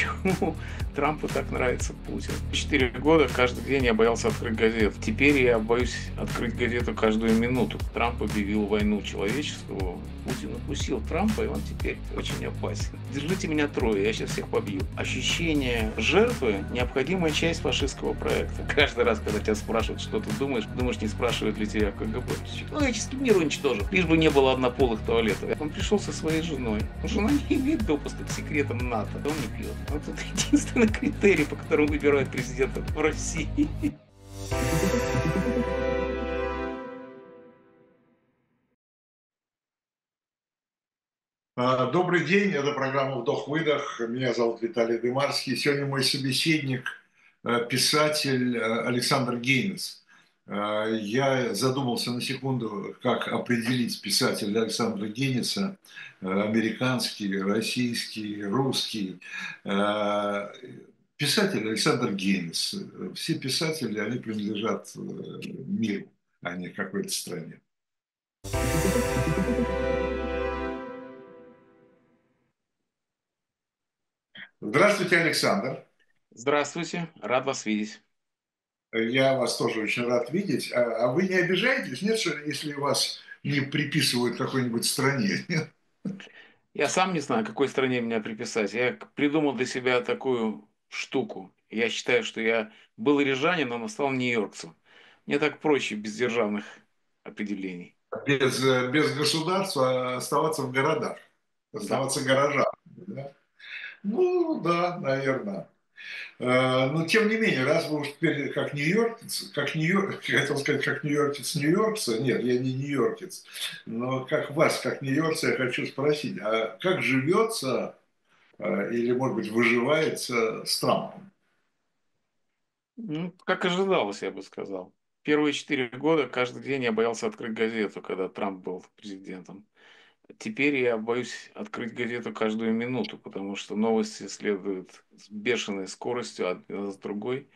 почему Трампу так нравится Путин. 4 года каждый день я боялся открыть газету. Теперь я боюсь открыть газету каждую минуту. Трамп объявил войну человечеству. Путин укусил Трампа, и он теперь очень опасен. Держите меня трое, я сейчас всех побью. Ощущение жертвы – необходимая часть фашистского проекта. Каждый раз, когда тебя спрашивают, что ты думаешь, не спрашивают ли тебя КГБ. Человеческий мир уничтожен, лишь бы не было однополых туалетов. Он пришел со своей женой. Жена не имеет допуска к секретам НАТО. Он не пьет. Вот это единственный критерий, по которому выбирают президента в России. Добрый день, это программа «Вдох-выдох». Меня зовут Виталий Дымарский. Сегодня мой собеседник, писатель Александр Гейнес. Я задумался на секунду, как определить писателя Александра Гейнеса, американский, российский, русский. Писатель Александр Гейнес. Все писатели, они принадлежат миру, а не какой-то стране. Здравствуйте, Александр. Здравствуйте, рад вас видеть. Я вас тоже очень рад видеть. А вы не обижаетесь, нет, что если вас не приписывают какой-нибудь стране? Нет? Я сам не знаю, какой стране меня приписать. Я придумал для себя такую штуку. Я считаю, что я был рижанином, но стал нью-йоркцем. Мне так проще без державных определений. Без государства оставаться в городах, Да. оставаться горожанами. Да? Ну, да, наверное. Но тем не менее, раз вы уж теперь как нью-йоркец, хотел сказать, как нью-йоркец Нью-Йоркца, нет, я не нью-йоркец, но как вас, как нью-йоркца, я хочу спросить, а как живется или, может быть, выживается с Трампом? Ну, как ожидалось, я бы сказал. Первые 4 года каждый день я боялся открыть газету, когда Трамп был президентом. Теперь я боюсь открыть газету каждую минуту, потому что новости следуют с бешеной скоростью одна с другой.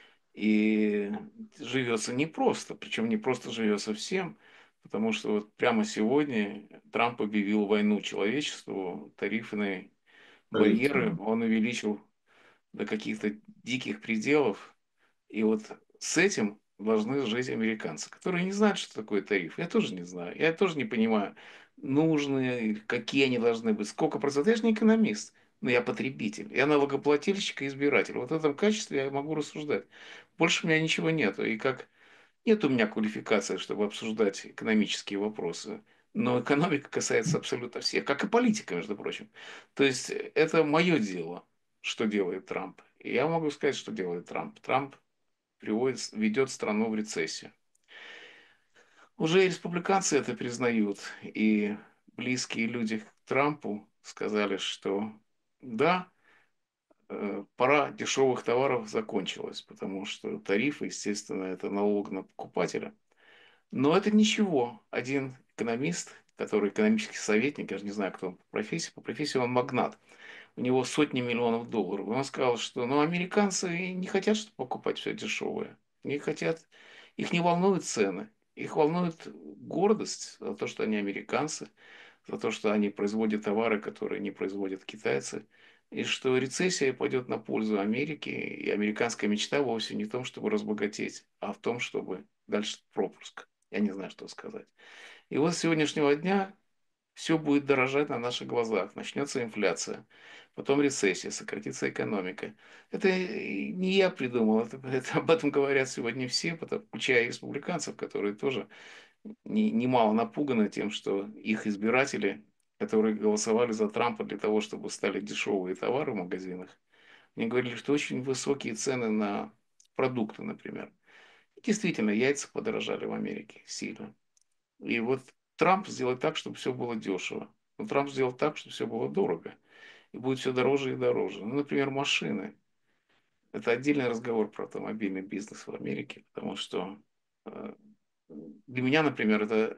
И живется непросто, причем не просто живется всем, потому что вот прямо сегодня Трамп объявил войну человечеству, тарифные барьеры он увеличил до каких-то диких пределов. И вот с этим должны жить американцы, которые не знают, что такое тариф. Я тоже не знаю. Я тоже не понимаю, нужны, какие они должны быть, сколько процентов. Я же не экономист, но я потребитель. Я налогоплательщик и избиратель. Вот в этом качестве я могу рассуждать. Больше у меня ничего нету. И как нет у меня квалификации, чтобы обсуждать экономические вопросы. Но экономика касается абсолютно всех, как и политика, между прочим. То есть это мое дело, что делает Трамп. И я могу сказать, что делает Трамп. Трамп ведет страну в рецессию. Уже и республиканцы это признают, и близкие люди к Трампу сказали, что да, пора дешевых товаров закончилась, потому что тарифы, естественно, это налог на покупателя. Но это ничего. Один экономист, который экономический советник, я же не знаю, кто он по профессии он магнат, у него сотни миллионов долларов. И он сказал, что ну, американцы не хотят, чтобы покупать все дешевое. Не хотят, их не волнуют цены. Их волнует гордость за то, что они американцы, за то, что они производят товары, которые не производят китайцы, и что рецессия пойдет на пользу Америки, и американская мечта вовсе не в том, чтобы разбогатеть, а в том, чтобы дальше пропуск. Я не знаю, что сказать. И вот с сегодняшнего дня все будет дорожать на наших глазах. Начнется инфляция, потом рецессия, сократится экономика. Это не я придумал, об этом говорят сегодня все, включая и республиканцев, которые тоже немало напуганы тем, что их избиратели, которые голосовали за Трампа для того, чтобы стали дешевые товары в магазинах, мне говорили, что очень высокие цены на продукты, например. Действительно, яйца подорожали в Америке сильно. И вот Трамп сделает так, чтобы все было дешево. Но Трамп сделал так, чтобы все было дорого. И будет все дороже и дороже. Ну, например, машины. Это отдельный разговор про автомобильный бизнес в Америке, потому что э, для меня, например, это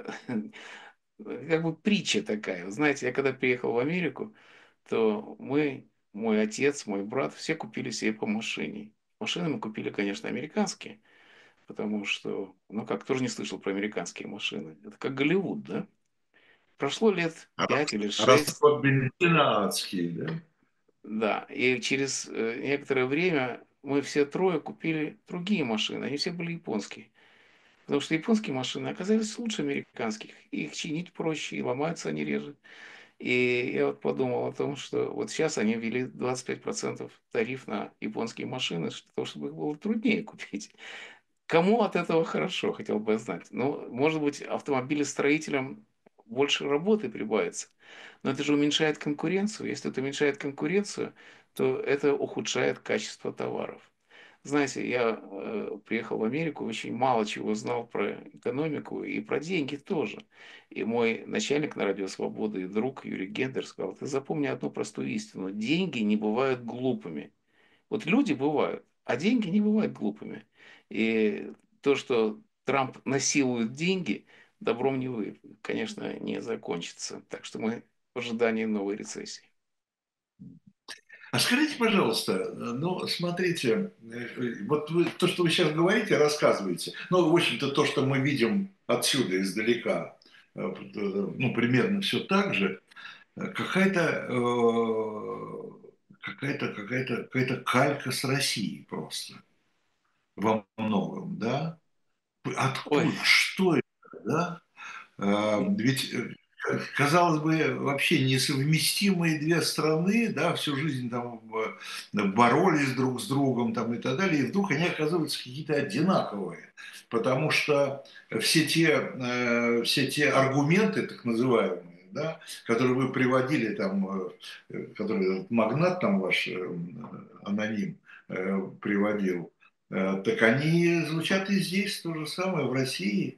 как бы притча такая. Вы знаете, я когда приехал в Америку, то мой отец, мой брат, все купили себе по машине. Машины мы купили, конечно, американские, потому что, ну как, тоже не слышал про американские машины. Это как Голливуд, да? Прошло лет 5 или 6. Расход бензина адский, да? Да, и через некоторое время мы все трое купили другие машины. Они все были японские. Потому что японские машины оказались лучше американских. И их чинить проще, и ломаются они реже. И я вот подумал о том, что вот сейчас они ввели 25% тариф на японские машины, для того, чтобы их было труднее купить. Кому от этого хорошо, хотел бы я знать. Ну, может быть, автомобилестроителям больше работы прибавится. Но это же уменьшает конкуренцию. Если это уменьшает конкуренцию, то это ухудшает качество товаров. Знаете, я приехал в Америку, очень мало чего знал про экономику и про деньги тоже. И мой начальник на Радио Свобода и друг Юрий Гендер сказал: ты запомни одну простую истину. Деньги не бывают глупыми. Вот люди бывают, а деньги не бывают глупыми. И то, что Трамп насилует деньги, добром не вы, конечно, не закончится. Так что мы в ожидании новой рецессии. А скажите, пожалуйста, ну, смотрите, вот вы, то, что вы сейчас говорите, рассказываете, ну, в общем-то, то, что мы видим отсюда, издалека, ну, примерно все так же, какая-то какая-то калька с Россией просто во многом, да? Ой, Откуда, что это, да? Ведь, казалось бы, вообще несовместимые две страны, да, всю жизнь там боролись друг с другом там, и так далее, и вдруг они оказываются какие-то одинаковые, потому что все те аргументы, так называемые, да, которые вы приводили, там, который этот магнат там ваш аноним приводил, так они звучат и здесь то же самое, в России.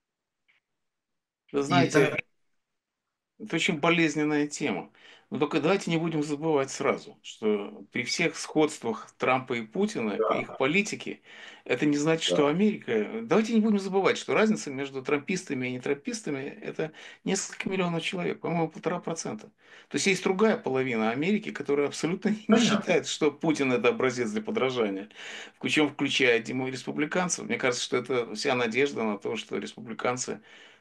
вы И так знаете, это очень болезненная тема. Но только давайте не будем забывать сразу, что при всех сходствах Трампа и Путина, их да, политики, это не значит, что да, Америка... Давайте не будем забывать, что разница между трампистами и нетрампистами — это несколько миллионов человек, по-моему, 1,5%. То есть есть другая половина Америки, которая абсолютно не понятно. считает, что Путин — это образец для подражания. Включая республиканцев. Мне кажется, что это вся надежда на то, что республиканцы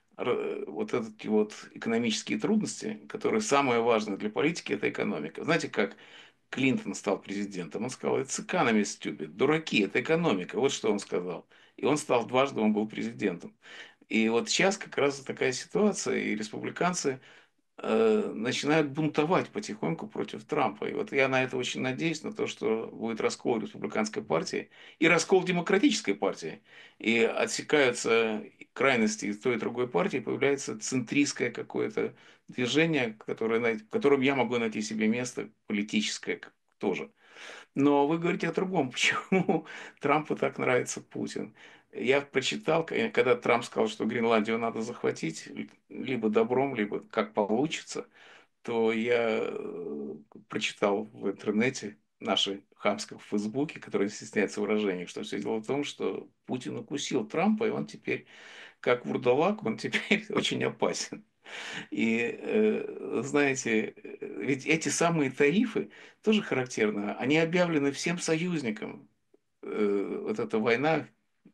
вот эти вот экономические трудности, которые самое важное для политики, это экономика. Знаете, как Клинтон стал президентом? Он сказал: it's economy, stupid. Дураки, это экономика. Вот что он сказал. И он стал дважды, он был президентом. И вот сейчас как раз такая ситуация, и республиканцы начинают бунтовать потихоньку против Трампа. И вот я на это очень надеюсь, на то, что будет раскол республиканской партии и раскол демократической партии. И отсекаются крайности из той и другой партии, появляется центристское какое-то движение, в котором я могу найти себе место политическое тоже. Но вы говорите о другом. Почему Трампу так нравится Путин? Я прочитал, когда Трамп сказал, что Гренландию надо захватить либо добром, либо как получится, то я прочитал в интернете наши хамском в Фейсбуке, который не стесняется выражений, что все дело в том, что Путин укусил Трампа, и он теперь, как вурдалак, он теперь очень опасен. И знаете, ведь эти самые тарифы тоже характерно. Они объявлены всем союзникам. Вот эта война,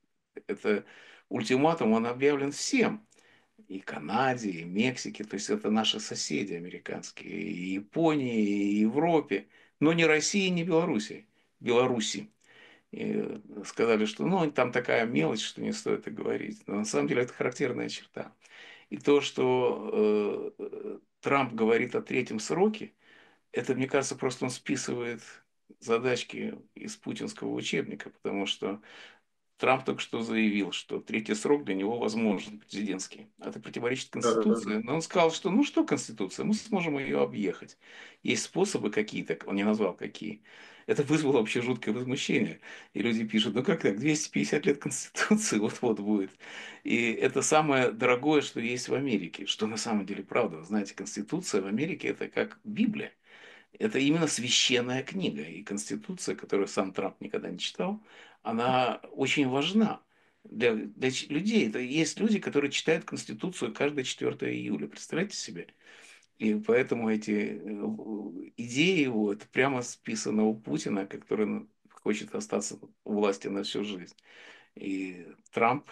это ультиматум, он объявлен всем. И Канаде, и Мексике. То есть это наши соседи американские. И Японии, и Европе. Но не России, не Белоруссии. Беларуси. И сказали, что ну, там такая мелочь, что не стоит и говорить. Но на самом деле это характерная черта. И то, что Трамп говорит о третьем сроке, это, мне кажется, просто он списывает задачки из путинского учебника, потому что Трамп только что заявил, что третий срок для него возможен, президентский. Это противоречит Да, да, да, Конституции. Но он сказал, что ну что Конституция, мы сможем ее объехать. Есть способы какие-то, он не назвал какие. Это вызвало вообще жуткое возмущение. И люди пишут: ну как так, 250 лет Конституции вот-вот будет. И это самое дорогое, что есть в Америке. Что на самом деле правда. Вы знаете, Конституция в Америке — это как Библия. Это именно священная книга. И Конституция, которую сам Трамп никогда не читал, она очень важна для людей. Это есть люди, которые читают Конституцию каждое 4 июля. Представляете себе? И поэтому эти идеи его, это прямо списано у Путина, который хочет остаться у власти на всю жизнь. И Трамп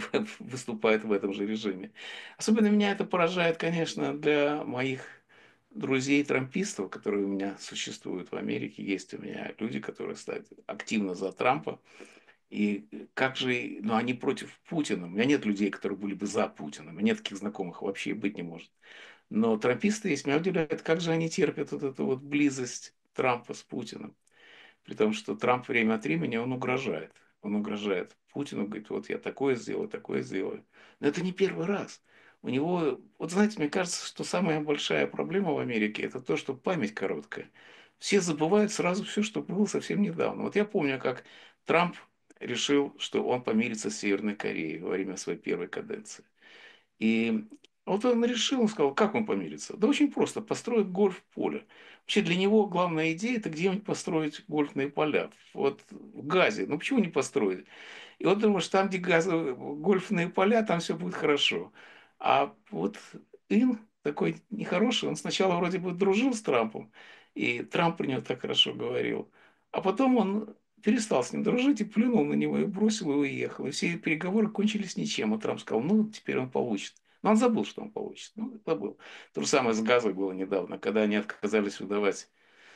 выступает в этом же режиме. Особенно меня это поражает, конечно, для моих друзей трампистов, которые у меня существуют в Америке, есть у меня люди, которые стоят активно за Трампа. И как же, ну они против Путина. У меня нет людей, которые были бы за Путина. У меня нет таких знакомых, вообще быть не может. Но трамписты есть. Меня удивляет, как же они терпят вот эту вот близость Трампа с Путиным. При том, что Трамп время от времени, он угрожает. Он угрожает Путину, говорит, вот я такое сделаю, такое сделаю. Но это не первый раз. У него, вот знаете, мне кажется, что самая большая проблема в Америке, это то, что память короткая. Все забывают сразу все, что было совсем недавно. Вот я помню, как Трамп решил, что он помирится с Северной Кореей во время своей первой каденции. И вот он решил, он сказал, как он помирится? Да очень просто, построить гольф-поле. Вообще для него главная идея – это где-нибудь построить гольфные поля. Вот в Газе. Ну почему не построить? И он думает, что там, где гольфные поля, там все будет хорошо. А вот Ин такой нехороший, он сначала вроде бы дружил с Трампом, и Трамп про него так хорошо говорил. А потом он перестал с ним дружить и плюнул на него, и бросил, и уехал. И все переговоры кончились ничем. А Трамп сказал, ну, теперь он получит. Но он забыл, что он получит. Ну, забыл. То же самое с Газой было недавно, когда они отказались выдавать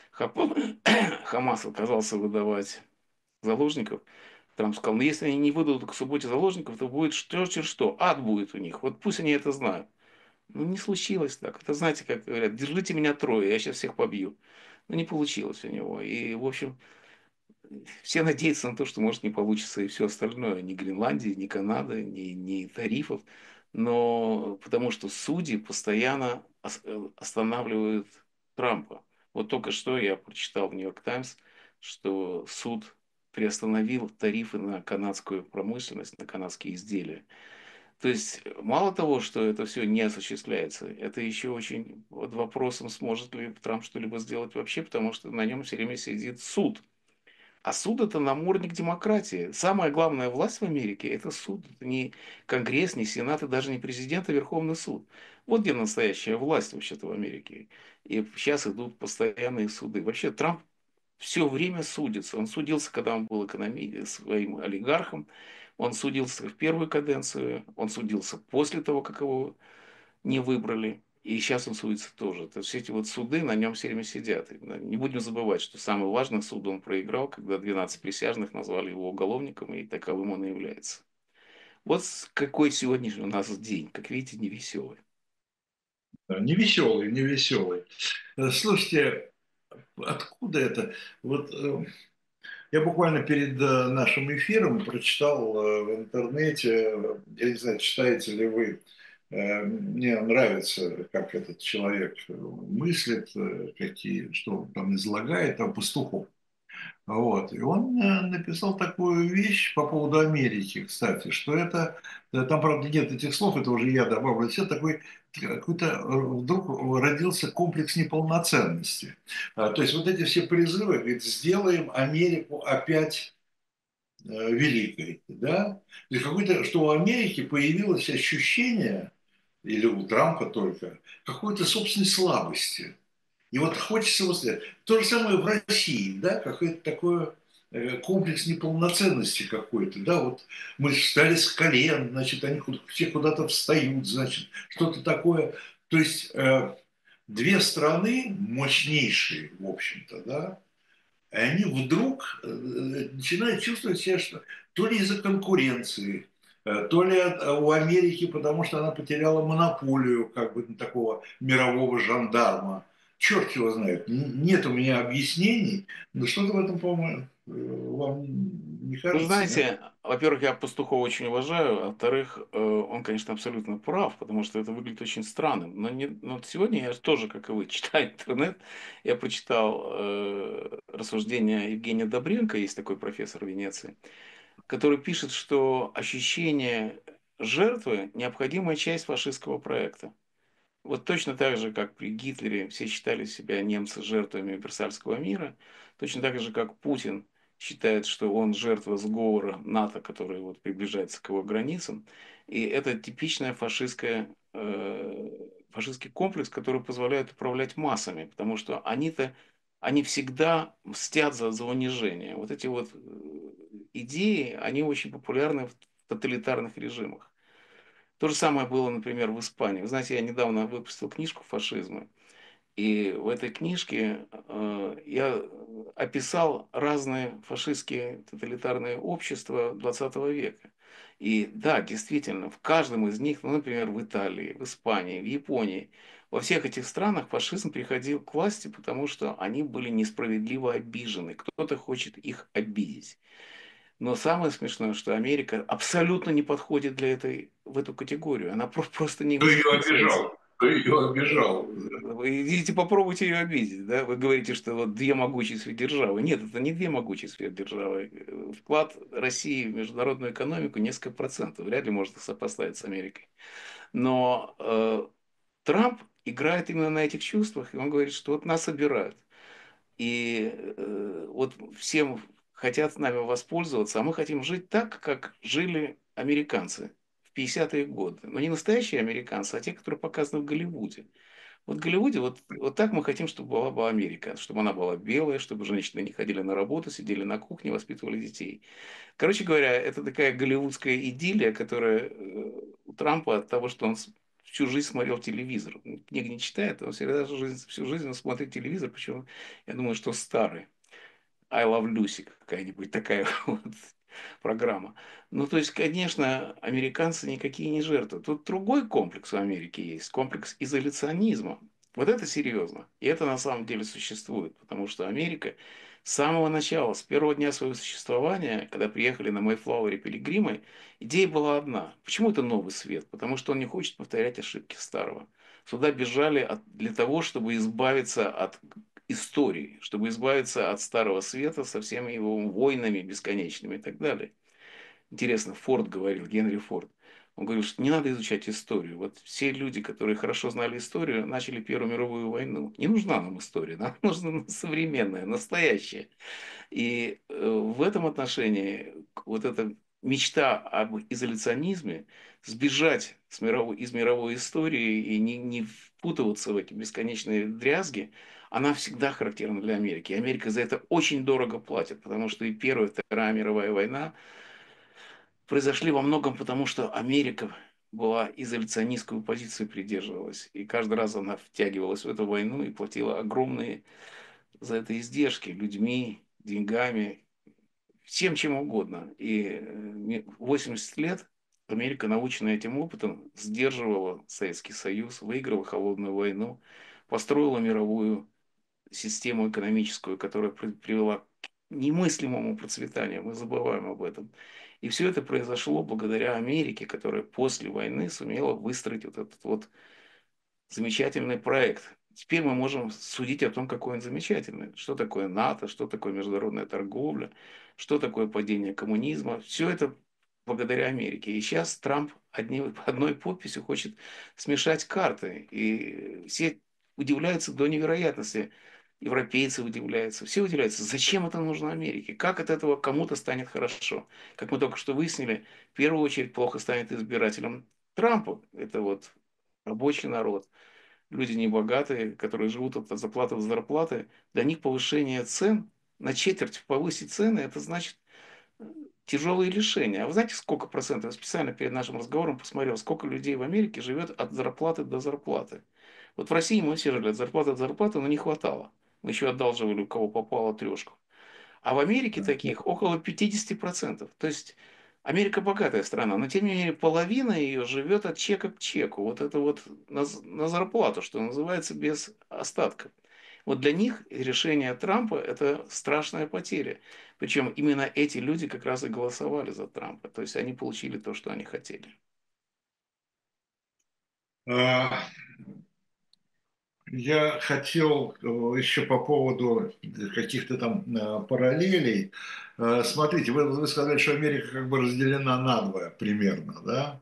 Хамас отказался выдавать заложников. Трамп сказал, ну если они не выдадут к субботе заложников, то будет что, что, ад будет у них. Вот пусть они это знают. Ну не случилось так. Это знаете, как говорят, держите меня трое, я сейчас всех побью. Но не получилось у него. И, в общем, все надеются на то, что может не получится и все остальное. Ни Гренландии, ни Канады, ни тарифов. Но потому что судьи постоянно останавливают Трампа. Вот только что я прочитал в Нью-Йорк Таймс, что суд приостановил тарифы на канадскую промышленность, на канадские изделия. То есть мало того, что это все не осуществляется, это еще очень под вопросом, сможет ли Трамп что-либо сделать вообще, потому что на нем все время сидит суд. А суд – это намордник демократии. Самая главная власть в Америке – это суд. Это не Конгресс, не Сенат, и даже не президент, а Верховный суд. Вот где настоящая власть вообще-то в Америке. И сейчас идут постоянные суды. Вообще Трамп все время судится. Он судился, когда он был своим олигархом. Он судился в первую каденцию. Он судился после того, как его не выбрали. И сейчас он судится тоже. То есть все эти вот суды на нем все время сидят. И, не будем забывать, что самый важный суд он проиграл, когда 12 присяжных назвали его уголовником, и таковым он и является. Вот какой сегодняшний у нас день. Как видите, невеселый. Да, не веселый, не веселый. Слушайте, откуда это? Вот я буквально перед нашим эфиром прочитал в интернете, я не знаю, читаете ли вы, мне нравится, как этот человек мыслит, какие, что он там излагает, там Пастухов. Вот. И он написал такую вещь по поводу Америки, кстати, что это, там, правда, нет этих слов, это уже я добавлю, все такой какой-то вдруг родился комплекс неполноценности. То есть вот эти все призывы, говорит, сделаем Америку опять великой, да? То есть какой-то, что у Америки появилось ощущение, или у Трампа только, какой-то собственной слабости. И вот хочется вот сказать, то же самое в России, да, какой-то такой комплекс неполноценности какой-то, да, вот мы встали с колен, значит, они все куда-то встают, значит, что-то такое. То есть две страны мощнейшие, в общем-то, да, и они вдруг начинают чувствовать себя, что то ли из-за конкуренции, то ли у Америки, потому что она потеряла монополию как бы такого мирового жандарма. Черт его знает, нет у меня объяснений, но что-то в этом, по-моему, вам не Вы кажется, нет? знаете, во-первых, я Пастухова очень уважаю, а во-вторых, он, конечно, абсолютно прав, потому что это выглядит очень странным. Но вот сегодня я тоже, как и вы, читаю интернет, я прочитал рассуждения Евгения Добренко, есть такой профессор в Венеции, который пишет, что ощущение жертвы – необходимая часть фашистского проекта. Вот точно так же, как при Гитлере все считали себя немцы жертвами Версальского мира, точно так же, как Путин считает, что он жертва сговора НАТО, который вот приближается к его границам. И это типичная фашистский комплекс, который позволяет управлять массами, потому что они всегда мстят за унижение. Вот эти вот идеи, они очень популярны в тоталитарных режимах. То же самое было, например, в Испании. Вы знаете, я недавно выпустил книжку «Фашизмы». И в этой книжке я описал разные фашистские тоталитарные общества XX века. И да, действительно, в каждом из них, ну, например, в Италии, в Испании, в Японии, во всех этих странах фашизм приходил к власти, потому что они были несправедливо обижены. Кто-то хочет их обидеть. Но самое смешное, что Америка абсолютно не подходит для в эту категорию. Она просто не Кто ее вписывается. обижал? Кто ее обижал? Вы идите попробуйте ее обидеть, да? Вы говорите, что вот две могучие сверхдержавы. Нет, это не две могучие сверхдержавы. Вклад России в международную экономику несколько процентов. Вряд ли можно сопоставить с Америкой. Но Трамп играет именно на этих чувствах, и он говорит, что вот нас собирают. И вот всем хотят нами воспользоваться, а мы хотим жить так, как жили американцы в 50-е годы. Но не настоящие американцы, а те, которые показаны в Голливуде. Вот в Голливуде вот так мы хотим, чтобы была бы Америка. Чтобы она была белая, чтобы женщины не ходили на работу, сидели на кухне, воспитывали детей. Короче говоря, это такая голливудская идиллия, которая у Трампа от того, что он всю жизнь смотрел телевизор. Он книг не читает, он всю жизнь он смотрит телевизор, причем я думаю, что старый. I Love Lucy какая-нибудь такая вот программа. Ну, то есть, конечно, американцы никакие не жертвы. Тут другой комплекс в Америке есть, комплекс изоляционизма. Вот это серьезно. И это на самом деле существует, потому что Америка с самого начала, с первого дня своего существования, когда приехали на Мэйфлауэре пилигримы, идея была одна. Почему это новый свет? Потому что он не хочет повторять ошибки старого. Сюда бежали для того, чтобы избавиться от истории, чтобы избавиться от Старого Света со всеми его войнами бесконечными и так далее. Интересно, Форд говорил, Генри Форд, он говорил, что не надо изучать историю. Вот все люди, которые хорошо знали историю, начали Первую мировую войну. Не нужна нам история, нам нужна современная, настоящая. И в этом отношении вот эта мечта об изоляционизме, сбежать из мировой истории и не впутываться в эти бесконечные дрязги, она всегда характерна для Америки. И Америка за это очень дорого платит, потому что и Первая, и Вторая мировая война произошли во многом потому, что Америка была изоляционистскую позицию придерживалась. И каждый раз она втягивалась в эту войну и платила огромные за это издержки людьми, деньгами, всем чем угодно. И 80 лет Америка, наученная этим опытом, сдерживала Советский Союз, выиграла холодную войну, построила мировую систему экономическую, которая привела к немыслимому процветанию. Мы забываем об этом. И все это произошло благодаря Америке, которая после войны сумела выстроить вот этот вот замечательный проект. Теперь мы можем судить о том, какой он замечательный. Что такое НАТО, что такое международная торговля, что такое падение коммунизма. Все это благодаря Америке. И сейчас Трамп одной подписью хочет смешать карты. И все удивляются до невероятности. Европейцы удивляются, все удивляются, зачем это нужно Америке, как от этого кому-то станет хорошо. Как мы только что выяснили, в первую очередь плохо станет избирателям Трампа. Это вот рабочий народ, люди небогатые, которые живут от зарплаты до зарплаты, для них повышение цен на четверть повысить цены, это значит тяжелые лишения. А вы знаете, сколько процентов? Я специально перед нашим разговором посмотрел, сколько людей в Америке живет от зарплаты до зарплаты. Вот в России мы все жили от зарплаты до зарплаты, но не хватало. Мы еще одалживали, у кого попало трешку. А в Америке таких около 50%. То есть Америка богатая страна, но тем не менее половина ее живет от чека к чеку. Вот это вот на зарплату, что называется, без остатков. Вот для них решение Трампа – это страшная потеря. Причем именно эти люди как раз и голосовали за Трампа. То есть они получили то, что они хотели. А, Я хотел еще по поводу каких-то там параллелей. Смотрите, вы сказали, что Америка как бы разделена надвое примерно, да?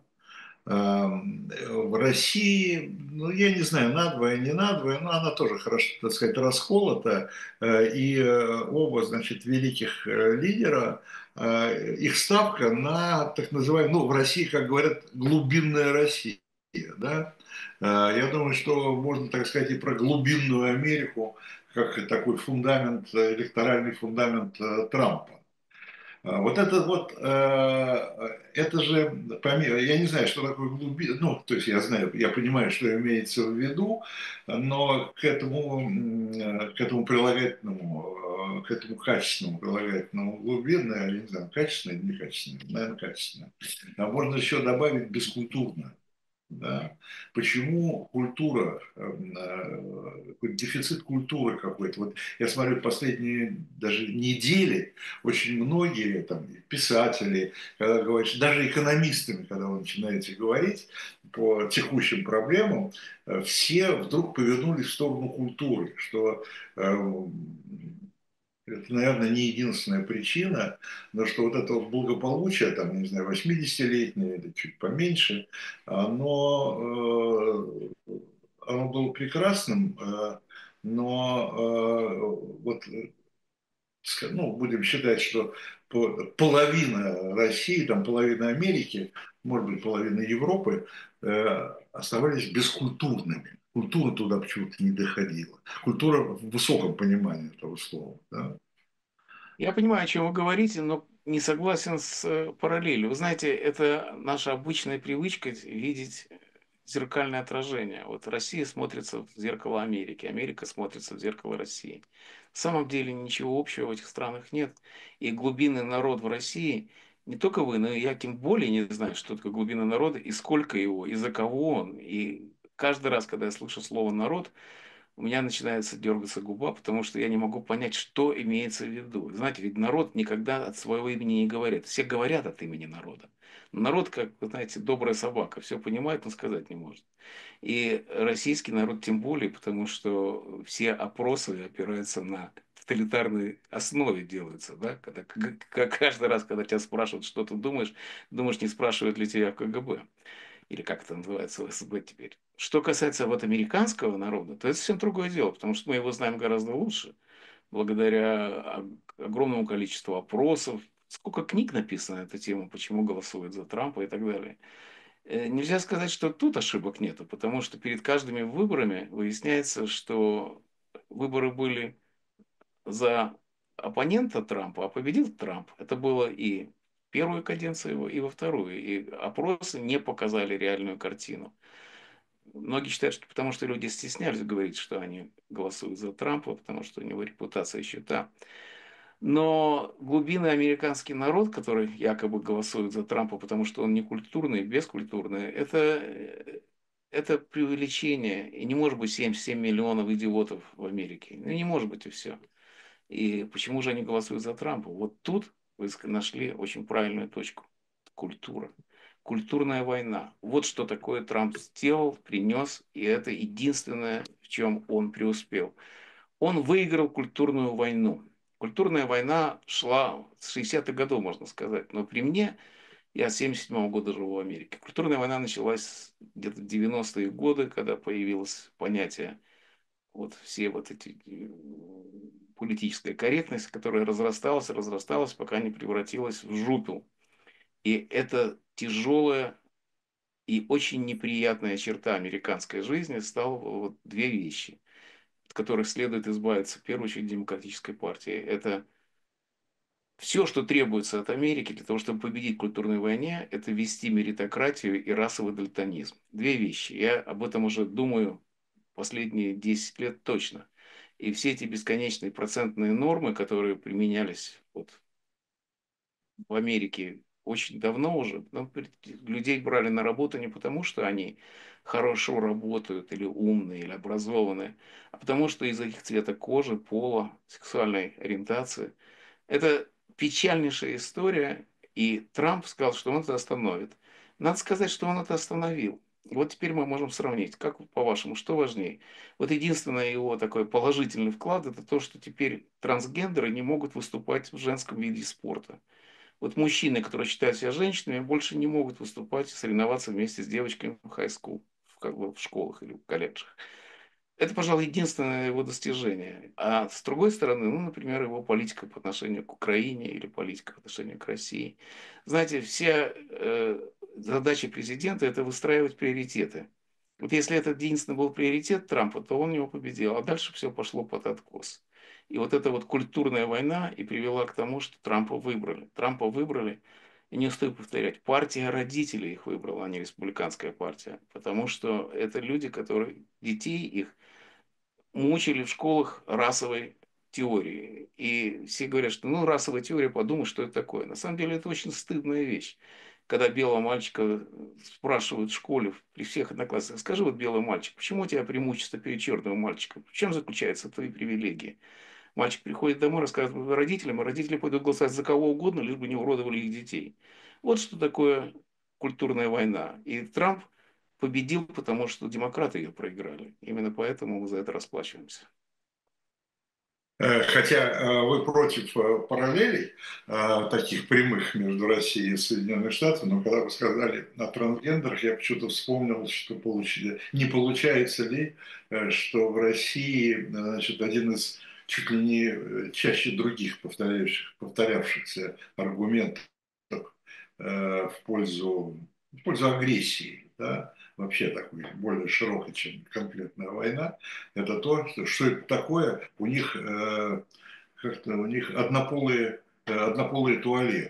В России, ну, я не знаю, надвое, не надвое, но она тоже хорошо, так сказать, расколота. И оба, значит, великих лидера, их ставка на так называемую, ну, в России, как говорят, глубинная Россия, да? Я думаю, что можно, так сказать, и про глубинную Америку, как такой фундамент, электоральный фундамент Трампа. Вот это вот, это же, я не знаю, что такое глубина, ну, то есть я знаю, я понимаю, что имеется в виду, но к этому прилагательному, к этому качественному прилагательному глубинное, я не знаю, качественное или некачественное, наверное, качественное. А можно еще добавить бескультурно. Да? Почему культура, дефицит культуры какой-то. Вот я смотрю последние даже недели, очень многие там, писатели, когда говоришь, даже экономистами, когда вы начинаете говорить по текущим проблемам, все вдруг повернулись в сторону культуры, что это, наверное, не единственная причина, но что вот это вот благополучие, там, не знаю, 80-летнее или чуть поменьше, оно было прекрасным, но вот, ну, будем считать, что половина России, там, половина Америки, может быть, половина Европы оставались бескультурными. Культура туда почему-то не доходила. Культура в высоком понимании этого слова. Да? Я понимаю, о чем вы говорите, но не согласен с параллелью. Вы знаете, это наша обычная привычка видеть зеркальное отражение. Вот Россия смотрится в зеркало Америки, Америка смотрится в зеркало России. На самом деле ничего общего в этих странах нет. И глубинный народ в России, не только вы, но и я тем более не знаю, что такое глубина народа и сколько его, и за кого он. И каждый раз, когда я слышу слово «народ», у меня начинается дергаться губа, потому что я не могу понять, что имеется в виду. Знаете, ведь народ никогда от своего имени не говорит. Все говорят от имени народа. Но народ, как вы знаете, добрая собака, все понимает, но сказать не может. И российский народ тем более, потому что все опросы опираются на тоталитарной основе делаются, да, когда каждый раз, когда тебя спрашивают, что ты думаешь, думаешь, не спрашивают ли тебя в КГБ или как это называется в СБ теперь. Что касается вот американского народа, то это совсем другое дело, потому что мы его знаем гораздо лучше, благодаря огромному количеству опросов, сколько книг написано на эту тему, почему голосуют за Трампа и так далее. Нельзя сказать, что тут ошибок нету, потому что перед каждыми выборами выясняется, что выборы были за оппонента Трампа, а победил Трамп. Это было и в первую каденцию его, и во вторую. И опросы не показали реальную картину. Многие считают, что потому что люди стеснялись говорить, что они голосуют за Трампа, потому что у него репутация еще та. Но глубинный американский народ, который якобы голосует за Трампа, потому что он не культурный, бескультурный, это преувеличение. И не может быть 77 миллионов идиотов в Америке. Ну, не может быть и все. И почему же они голосуют за Трампа? Вот тут вы нашли очень правильную точку. Культура. Культурная война. Вот что такое Трамп сделал, принес, и это единственное, в чем он преуспел. Он выиграл культурную войну. Культурная война шла с 60-х годов, можно сказать. Но при мне, я с 77 года живу в Америке, культурная война началась где-то в 90-е годы, когда появилось понятие вот все вот эти политическая корректность, которая разрасталась, разрасталась, пока не превратилась в жупел. И это тяжелая и очень неприятная черта американской жизни стала вот две вещи, от которых следует избавиться, в первую очередь, демократической партии. Это все, что требуется от Америки для того, чтобы победить в культурной войне, это ввести меритократию и расовый дальтонизм. Две вещи. Я об этом уже думаю последние 10 лет точно. И все эти бесконечные процентные нормы, которые применялись вот в Америке очень давно уже, ну, людей брали на работу не потому, что они хорошо работают или умные, или образованные, а потому что из-за их цвета кожи, пола, сексуальной ориентации. Это печальнейшая история, и Трамп сказал, что он это остановит. Надо сказать, что он это остановил. И вот теперь мы можем сравнить, как по-вашему, что важнее? Вот единственный его такой положительный вклад, это то, что теперь трансгендеры не могут выступать в женском виде спорта. Вот мужчины, которые считают себя женщинами, больше не могут выступать и соревноваться вместе с девочками в high school, как бы в школах или в колледжах. Это, пожалуй, единственное его достижение. А с другой стороны, ну, например, его политика по отношению к Украине или политика по отношению к России. Знаете, вся задача президента – это выстраивать приоритеты. Вот если это единственный был приоритет Трампа, то он его победил, а дальше все пошло под откос. И вот эта вот культурная война и привела к тому, что Трампа выбрали. Трампа выбрали, и не устаю повторять, партия родителей их выбрала, а не республиканская партия. Потому что это люди, которые детей их мучили в школах расовой теории. И все говорят, что ну расовая теория, подумай, что это такое. На самом деле это очень стыдная вещь. Когда белого мальчика спрашивают в школе при всех одноклассниках, скажи вот белый мальчик, почему у тебя преимущество перед черным мальчиком? В чем заключаются твои привилегии? Мальчик приходит домой, рассказывает родителям, а родители пойдут голосовать за кого угодно, лишь бы не уродовали их детей. Вот что такое культурная война. И Трамп победил, потому что демократы ее проиграли. Именно поэтому мы за это расплачиваемся. Хотя вы против параллелей таких прямых между Россией и Соединенными Штатами, но когда вы сказали о трансгендерах, я почему-то вспомнил, что не получается ли, что в России, значит, один из чуть ли не чаще других повторявшихся аргументов в пользу агрессии, да, вообще такой более широкой, чем конкретная война, это то, что это такое, у них как-то у них однополые туалеты.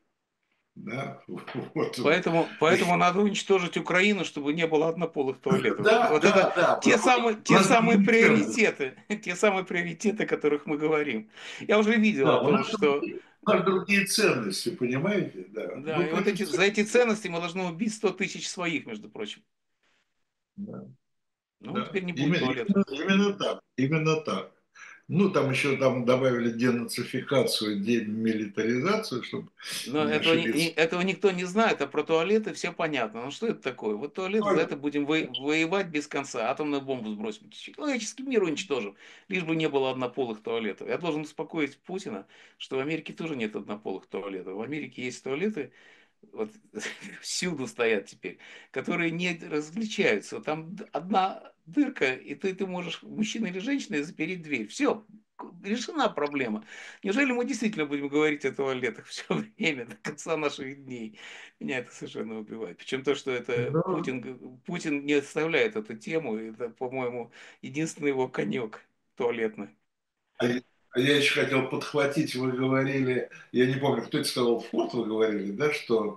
Да? Вот. Поэтому надо уничтожить Украину, чтобы не было однополых туалетов. Да, Вот это да, да, те потому что самые, у те нас самые другие ценности. приоритеты, те самые приоритеты, о которых мы говорим. Я уже видел о Да, том, что у нас другие ценности, понимаете? Да. да, Мы и вот против за эти ценностей. ценности мы должны убить 100 тысяч своих, между прочим. Да, Ну, да. теперь не будет туалетов. Именно так. Именно так. Ну, там еще там добавили денацификацию, демилитаризацию, чтобы Но не ошибиться. этого никто не знает, а про туалеты все понятно. Ну что это такое? Вот туалет, за это будем воевать без конца, атомную бомбу сбросим, человеческий мир уничтожим, лишь бы не было однополых туалетов. Я должен успокоить Путина, что в Америке тоже нет однополых туалетов. В Америке есть туалеты, вот всюду стоят теперь, которые не различаются. Там одна дырка, и ты можешь, мужчина или женщина, запереть дверь. Все, решена проблема. Неужели мы действительно будем говорить о туалетах все время, до конца наших дней? Меня это совершенно убивает. Причем то, что это Ну, Путин не оставляет эту тему, это, по-моему, единственный его конек туалетный. А я а я еще хотел подхватить, вы говорили, я не помню, кто это сказал, Форд вы говорили, да, что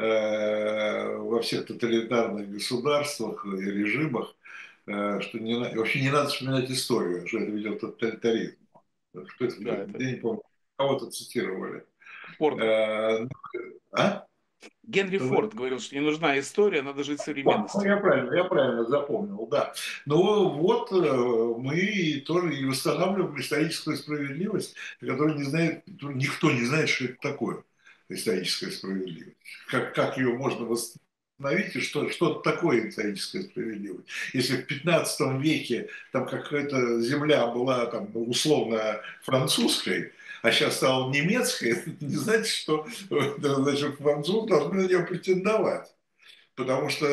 во всех тоталитарных государствах и режимах, что вообще не надо вспоминать историю, что это ведет к тоталитаризму. Кто это, Да, это я не помню, кого-то цитировали. Форда. Э, а? Генри Что вы? Форд говорил, что не нужна история, надо жить Ну, современностью. я правильно запомнил, да. Ну вот мы тоже и восстанавливаем историческую справедливость, которую не знает, которую никто не знает, что это такое историческая справедливость. Как ее можно восстановить и что такое историческая справедливость. Если в 15 веке там какая-то земля была там, ну, условно французской, а сейчас стала немецкой, это не значит, что значит, француз должен на нее претендовать. Потому что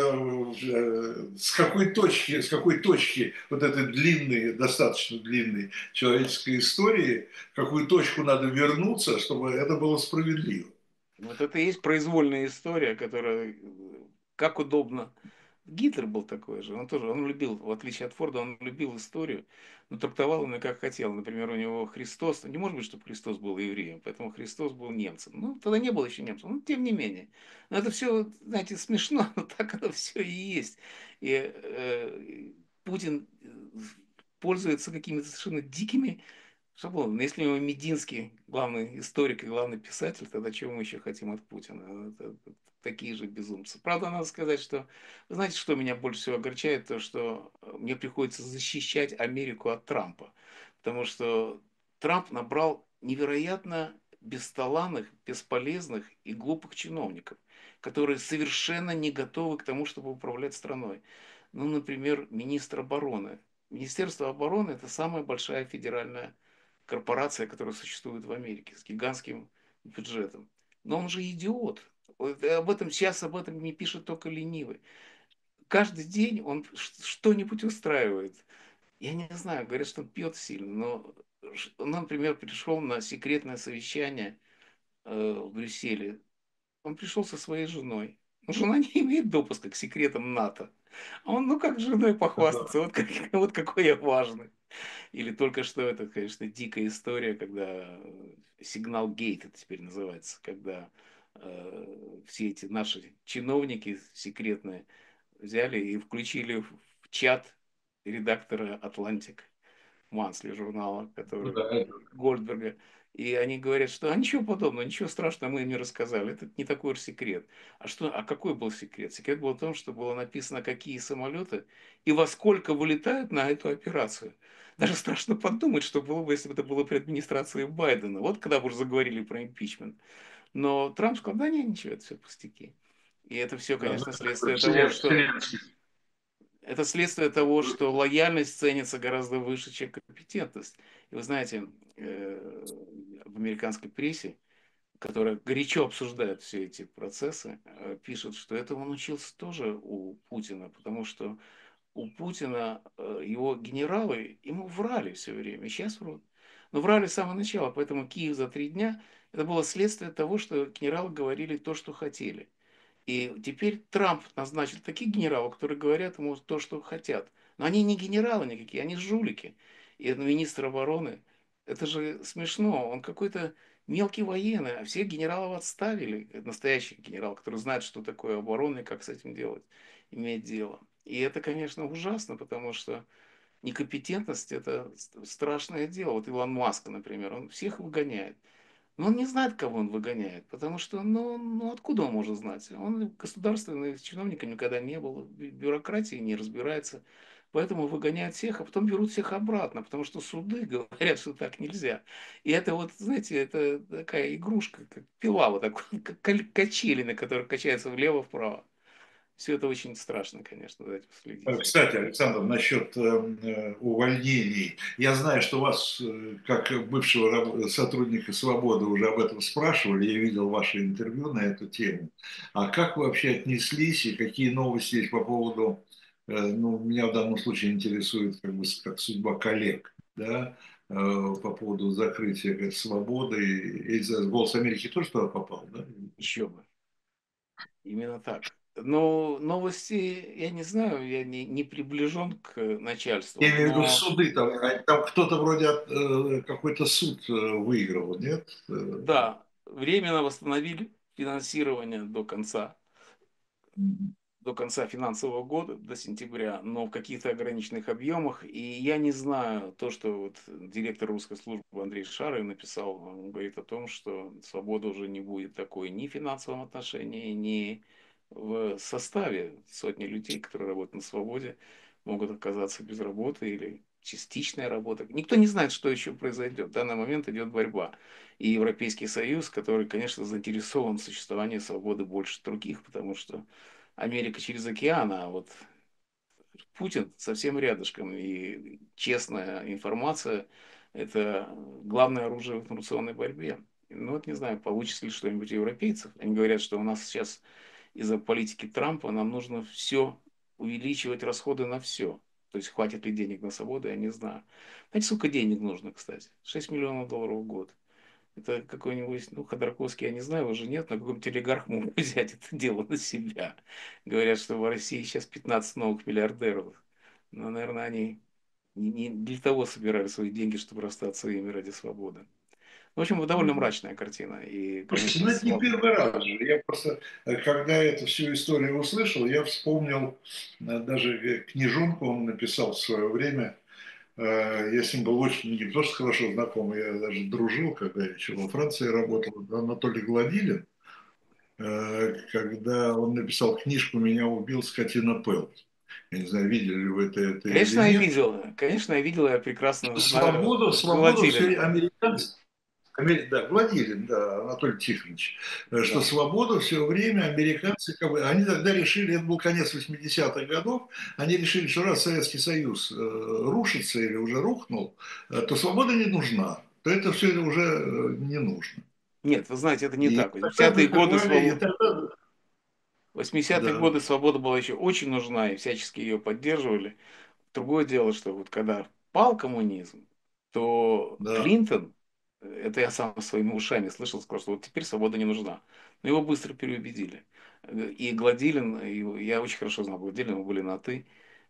с какой точки вот этой длинной, достаточно длинной человеческой истории, в какую точку надо вернуться, чтобы это было справедливо. Вот это и есть произвольная история, которая как удобно. Гитлер был такой же, он тоже, он любил, в отличие от Форда, он любил историю, но трактовал ее как хотел. Например, у него Христос, не может быть, чтобы Христос был евреем, поэтому Христос был немцем. Ну, тогда не было еще немцем, но тем не менее. Но это все, знаете, смешно, но так оно все и есть. И Путин пользуется какими-то совершенно дикими шаблон. Но если у него Мединский главный историк и главный писатель, тогда чего мы еще хотим от Путина? Это такие же безумцы. Правда, надо сказать, что, вы знаете, что меня больше всего огорчает, то, что мне приходится защищать Америку от Трампа. Потому что Трамп набрал невероятно бесталанных, бесполезных и глупых чиновников, которые совершенно не готовы к тому, чтобы управлять страной. Ну, например, министр обороны. Министерство обороны – это самая большая федеральная корпорация, которая существует в Америке, с гигантским бюджетом. Но он же идиот. Вот об этом не пишет только ленивый. Каждый день он что-нибудь устраивает. Я не знаю, говорят, что он пьет сильно, но он, например, пришел на секретное совещание в Брюсселе. Он пришел со своей женой. Но жена не имеет допуска к секретам НАТО. А он, ну как с женой похвастаться, вот, вот какой я важный. Или только что это, конечно, дикая история, когда сигнал гейт это теперь называется, когда все эти наши чиновники секретные взяли и включили в чат редактора Atlantic Мансли журнала, Ну который да, это Гольдберга. И они говорят, что а ничего подобного, ничего страшного мы им не рассказали. Это не такой уж секрет. А какой был секрет? Секрет был в том, что было написано, какие самолеты и во сколько вылетают на эту операцию. Даже страшно подумать, что было бы, если бы это было при администрации Байдена. Вот когда бы уже заговорили про импичмент. Но Трамп сказал, да нет, ничего, это все пустяки. И это все, да, ну, конечно, это такой следствие того, что вселенский. это следствие того, что лояльность ценится гораздо выше, чем компетентность. И вы знаете, в американской прессе, которая горячо обсуждает все эти процессы, пишут, что этому он учился тоже у Путина, потому что у Путина его генералы ему врали все время, и сейчас врут. Но врали с самого начала, поэтому Киев за 3 дня это было следствие того, что генералы говорили то, что хотели. И теперь Трамп назначил таких генералов, которые говорят ему то, что хотят. Но они не генералы никакие, они жулики. И это министр обороны. Это же смешно. Он какой-то мелкий военный, а всех генералов отставили. Это настоящий генерал, который знает, что такое оборона и как с этим делать, иметь дело. И это, конечно, ужасно, потому что некомпетентность – это страшное дело. Вот Илон Маск, например, он всех выгоняет. Но он не знает, кого он выгоняет, потому что, ну откуда он может знать? Он государственным чиновником никогда не был, в бюрократии не разбирается, поэтому выгоняют всех, а потом берут всех обратно, потому что суды говорят, что так нельзя. И это вот, знаете, это такая игрушка, как пила, вот так, как качели, на которых качается влево-вправо. Все это очень страшно, конечно, за этим следить. Кстати, Александр, насчет увольнений. Я знаю, что вас, как бывшего сотрудника «Свободы», уже об этом спрашивали. Я видел ваше интервью на эту тему. А как вы вообще отнеслись и какие новости есть по поводу, ну, меня в данном случае интересует как бы как судьба коллег, да, по поводу закрытия как, «Свободы». И «Голос Америки» тоже туда попал, да? Еще бы. Именно так. Но новости, я не знаю, я не приближен к начальству, Я имею в виду но суды, там кто-то вроде какой-то суд выиграл, нет? да, временно восстановили финансирование до конца финансового года, до сентября, но в каких-то ограниченных объемах. И я не знаю, то, что вот директор русской службы Андрей Шарый написал, он говорит о том, что свобода уже не будет такой ни в финансовом отношении, ни в составе. Сотни людей, которые работают на свободе, могут оказаться без работы или частичная работа. Никто не знает, что еще произойдет. В данный момент идет борьба. И Европейский Союз, который, конечно, заинтересован в существовании свободы больше других, потому что Америка через океан, а вот Путин совсем рядышком. И честная информация – это главное оружие в информационной борьбе. Ну вот не знаю, получится ли что-нибудь у европейцев. Они говорят, что у нас сейчас из-за политики Трампа нам нужно все увеличивать расходы на все. То есть хватит ли денег на свободу, я не знаю. Знаете, сколько денег нужно, кстати? 6 миллионов долларов в год. Это какой-нибудь, ну, Ходорковский, я не знаю, уже нет, но какой-нибудь олигарх мог взять это дело на себя. Говорят, что в России сейчас 15 новых миллиардеров. Но, наверное, они не для того собирали свои деньги, чтобы расстаться ими ради свободы. В общем, довольно мрачная картина. И, Слушайте, конечно, ну это не слабо. первый раз же. Я просто, когда эту всю историю услышал, я вспомнил даже книжонку он написал в свое время. Я с ним был очень, не просто хорошо знаком, я даже дружил, когда я еще во Франции работал, Анатолий Гладилин, когда он написал книжку «Меня убил скотина Пэл». Я не знаю, видели ли вы это или Конечно, я нет. видел. Конечно, я видел, я прекрасно знаю Свободу все Гладилина. американцы, да, Владимир, да, Анатолий Тихонович, что Да. свободу все время американцы, как бы, они тогда решили, это был конец 80-х годов, они решили, что раз Советский Союз рушится или уже рухнул, то свобода не нужна, то это все уже не нужно. Нет, вы знаете, это не И так. тогда 80-е годы закрывали, и свободы. тогда, 80-е да, годы свобода была еще очень нужна, и всячески ее поддерживали. Другое дело, что вот когда пал коммунизм, то да. Клинтон, это я сам своими ушами слышал, сказал, что вот теперь свобода не нужна. Но его быстро переубедили. И Гладилин, я очень хорошо знал Гладилина, мы были на «ты»,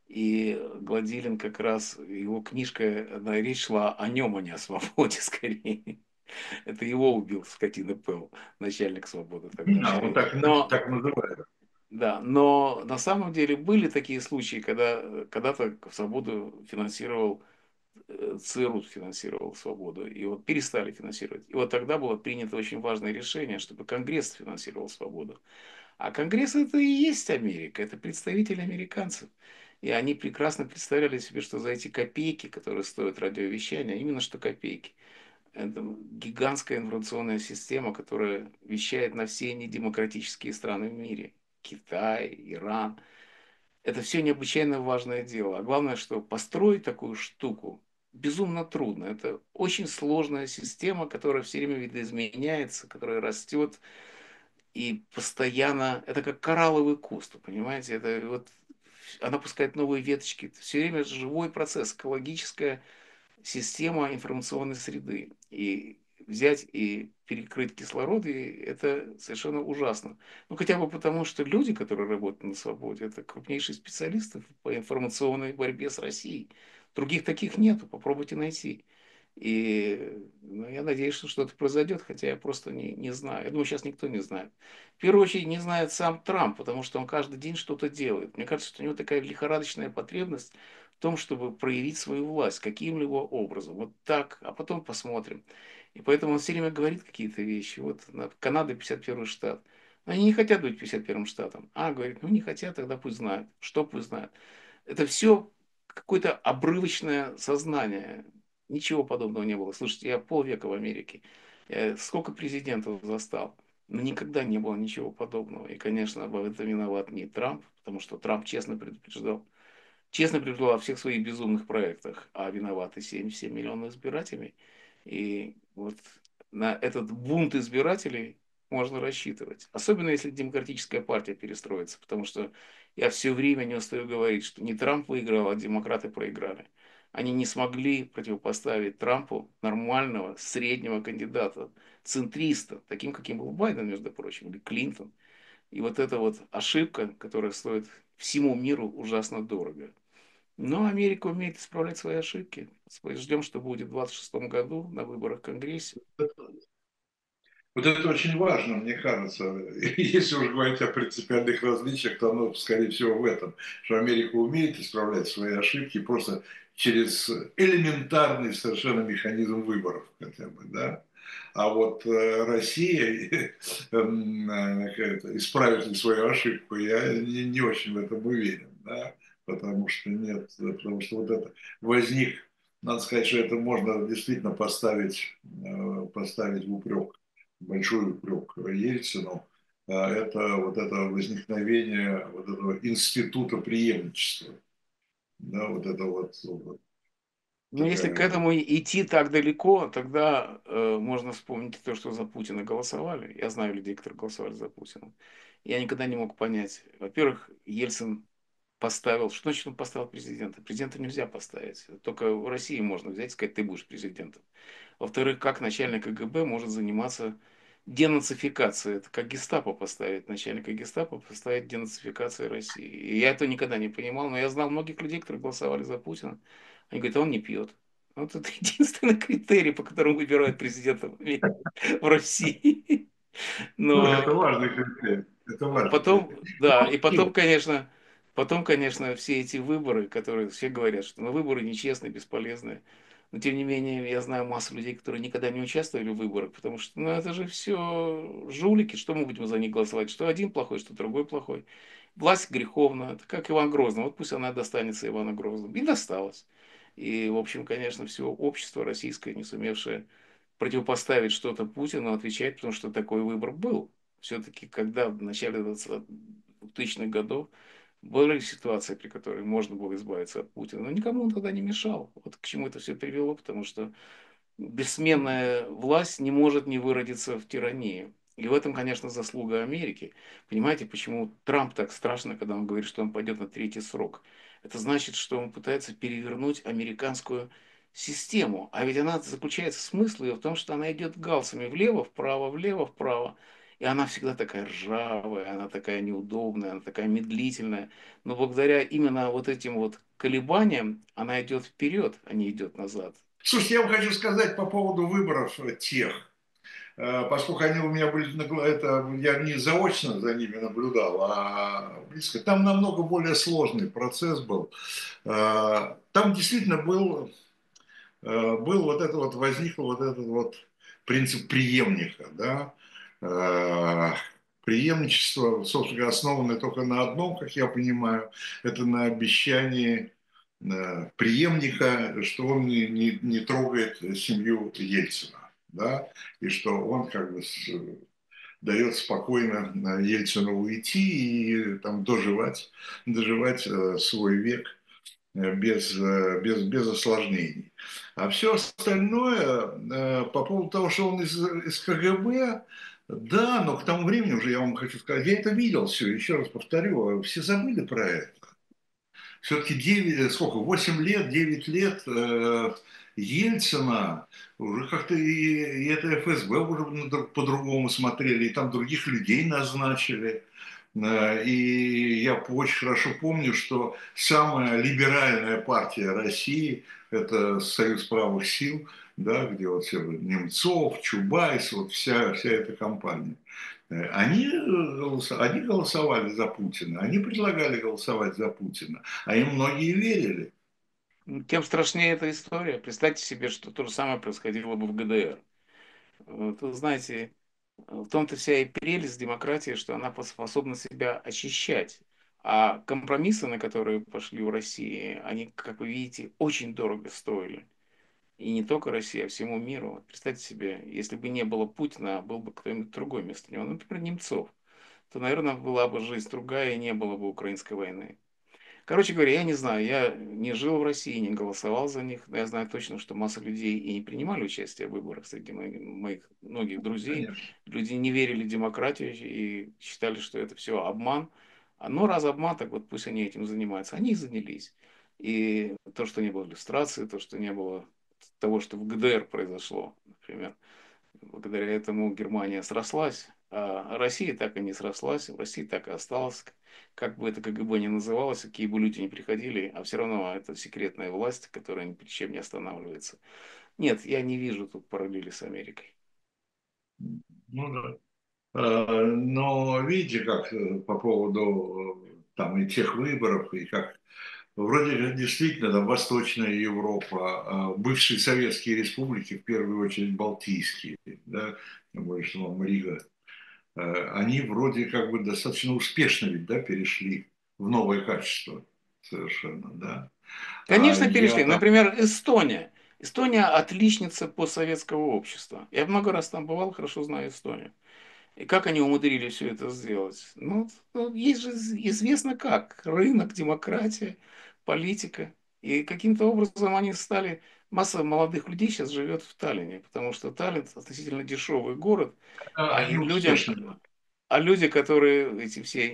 И Гладилин как раз, его книжка, речь шла о нем, а не о свободе скорее. Это его убил скотина Пэл, начальник свободы А, тогдашний. вот так, Но, так называют. да, но на самом деле были такие случаи, когда когда-то свободу финансировал ЦРУ финансировал свободу, и вот перестали финансировать. И вот тогда было принято очень важное решение, чтобы Конгресс финансировал свободу. А Конгресс это и есть Америка, это представители американцев. И они прекрасно представляли себе, что за эти копейки, которые стоят радиовещание, именно что копейки, это гигантская информационная система, которая вещает на все недемократические страны в мире. Китай, Иран. Это все необычайно важное дело. А главное, что построить такую штуку безумно трудно. Это очень сложная система, которая все время видоизменяется, которая растет и постоянно... Это как коралловый куст, вы понимаете? Это вот она пускает новые веточки. Это все время живой процесс, экологическая система информационной среды. И взять и перекрыть кислород, и это совершенно ужасно. Ну, хотя бы потому, что люди, которые работают на свободе, это крупнейшие специалисты по информационной борьбе с Россией. Других таких нету, попробуйте найти. И ну, я надеюсь, что что-то произойдет, хотя я просто не знаю. Я думаю, сейчас никто не знает. В первую очередь не знает сам Трамп, потому что он каждый день что-то делает. Мне кажется, что у него такая лихорадочная потребность в том, чтобы проявить свою власть каким-либо образом. Вот так, а потом посмотрим. И поэтому он все время говорит какие-то вещи. Вот Канада 51 штат. Но они не хотят быть 51 штатом. А, говорит, ну не хотят, тогда пусть знают. Что пусть знают. Это все какое-то обрывочное сознание. Ничего подобного не было. Слушайте, я полвека в Америке. Я сколько президентов застал. Но никогда не было ничего подобного. И, конечно, об этом виноват не Трамп, потому что Трамп честно предупреждал о всех своих безумных проектах, а виноваты 77 миллионов избирателей. И вот на этот бунт избирателей можно рассчитывать. Особенно если демократическая партия перестроится, потому что я все время не устаю говорить, что не Трамп выиграл, а демократы проиграли. Они не смогли противопоставить Трампу нормального среднего кандидата, центриста, таким, каким был Байден, между прочим, или Клинтон. И вот эта вот ошибка, которая стоит всему миру ужасно дорого. Но Америка умеет исправлять свои ошибки. Ждем, что будет в 26 году на выборах в Конгрессе. Вот это очень важно, мне кажется. Если уж говорить о принципиальных различиях, то оно, скорее всего, в этом, что Америка умеет исправлять свои ошибки просто через элементарный совершенно механизм выборов хотя бы, да. А вот Россия исправит ли свою ошибку, я не очень в этом уверен, да, потому что нет, потому что вот это возник, надо сказать, что это можно действительно поставить в упрек, большой упрек Ельцину, это вот это возникновение вот этого института преемничества. Да, вот это вот Но если к такая... этому идти так далеко, тогда можно вспомнить то, что за Путина голосовали. Я знаю людей, которые голосовали за Путина. Я никогда не мог понять. Во-первых, Ельцин поставил, что значит он поставил президента? Президента нельзя поставить. Только в России можно взять и сказать, ты будешь президентом. Во-вторых, как начальник КГБ может заниматься денацификацией? Это как гестапо поставить, начальника гестапо поставить денацификацией России. И я это никогда не понимал, но я знал многих людей, которые голосовали за Путина. Они говорят, а он не пьет. Вот это единственный критерий, по которому выбирают президента в России. Ну, Но это важный критерий. Это важный потом, критерий. да, и Ну, потом, конечно, все эти выборы, которые все говорят, что выборы нечестные, бесполезные. Но тем не менее, я знаю массу людей, которые никогда не участвовали в выборах, потому что, это же все жулики, что мы будем за них голосовать, что один плохой, что другой плохой. Власть греховна, это как Иван Грозный, вот пусть она достанется Ивану Грозному. И досталась. И, в общем, конечно, все общество российское, не сумевшее противопоставить что-то Путину, отвечает, потому что такой выбор был. Все-таки, когда в начале 2000-х годов были ситуации, при которой можно было избавиться от Путина, но никому он тогда не мешал. Вот к чему это все привело, потому что бессменная власть не может не выродиться в тирании. И в этом, конечно, заслуга Америки. Понимаете, почему Трамп так страшно, когда он говорит, что он пойдет на третий срок? Это значит, что он пытается перевернуть американскую систему. А ведь она заключается, смысл ее в том, что она идет галсами влево, вправо, влево, вправо. И И она всегда такая ржавая, она такая неудобная, она такая медлительная. Но благодаря именно вот этим вот колебаниям она идет вперед, а не идет назад. Слушайте, я вам хочу сказать по поводу выборов тех. Поскольку они у меня были, это, я не заочно за ними наблюдал, а близко. Там намного более сложный процесс был. Там действительно был вот это вот, возник вот этот вот принцип преемника, да, преемничество, собственно говоря, основанное только на одном, как я понимаю, это на обещании преемника, что он не трогает семью Ельцина, да, и что он как бы дает спокойно Ельцину уйти и там доживать свой век без осложнений. А все остальное, по поводу того, что он из КГБ, да, но к тому времени уже, я вам хочу сказать, я это видел все, еще раз повторю, все забыли про это. Все-таки 9, сколько, 8 лет, 9 лет Ельцина, уже как-то и это ФСБ уже по-другому смотрели, и там других людей назначили. И я очень хорошо помню, что самая либеральная партия России – это Союз правых сил, да, где вот все Немцов, Чубайс, вот вся эта компания. Они голосовали за Путина, они предлагали голосовать за Путина, а им многие верили. Тем страшнее эта история. Представьте себе, что то же самое происходило бы в ГДР. Вот вы знаете, в том-то вся и прелесть демократии, что она способна себя очищать. А компромиссы, на которые пошли в России, они, как вы видите, очень дорого стоили. И не только России, а всему миру. Вот представьте себе, если бы не было Путина, а был бы кто-нибудь другой вместо него, ну, например, Немцов, то, наверное, была бы жизнь другая и не было бы украинской войны. Короче говоря, я не знаю, я не жил в России, не голосовал за них, но я знаю точно, что масса людей и не принимали участие в выборах среди моих многих друзей. Конечно. Люди не верили в демократию и считали, что это все обман. Но раз обман, так вот пусть они этим занимаются. Они и занялись. И то, что не было иллюстрации, то, что не было того, что в ГДР произошло, например, благодаря этому Германия срослась, а Россия так и не срослась, в России так и осталась. Как бы это КГБ ни называлось, какие бы люди ни приходили, а все равно это секретная власть, которая ни перед чем не останавливается. Нет, я не вижу тут параллели с Америкой. Ну да. Но видите, как по поводу там и тех выборов, и как вроде как действительно там Восточная Европа, бывшие советские республики, в первую очередь Балтийские, да, больше вам Рига, они вроде как бы достаточно успешно ведь, да, перешли в новое качество совершенно, да. А Конечно, я перешли. там, Например, Эстония. Эстония отличница постсоветского общества. Я много раз там бывал, хорошо знаю Эстонию. И как они умудрились все это сделать? Ну, есть же известно как. Рынок, демократия, политика. И каким-то образом они стали... Масса молодых людей сейчас живет в Таллине, потому что Таллин относительно дешевый город, а они людям, успешны. а люди, которые эти все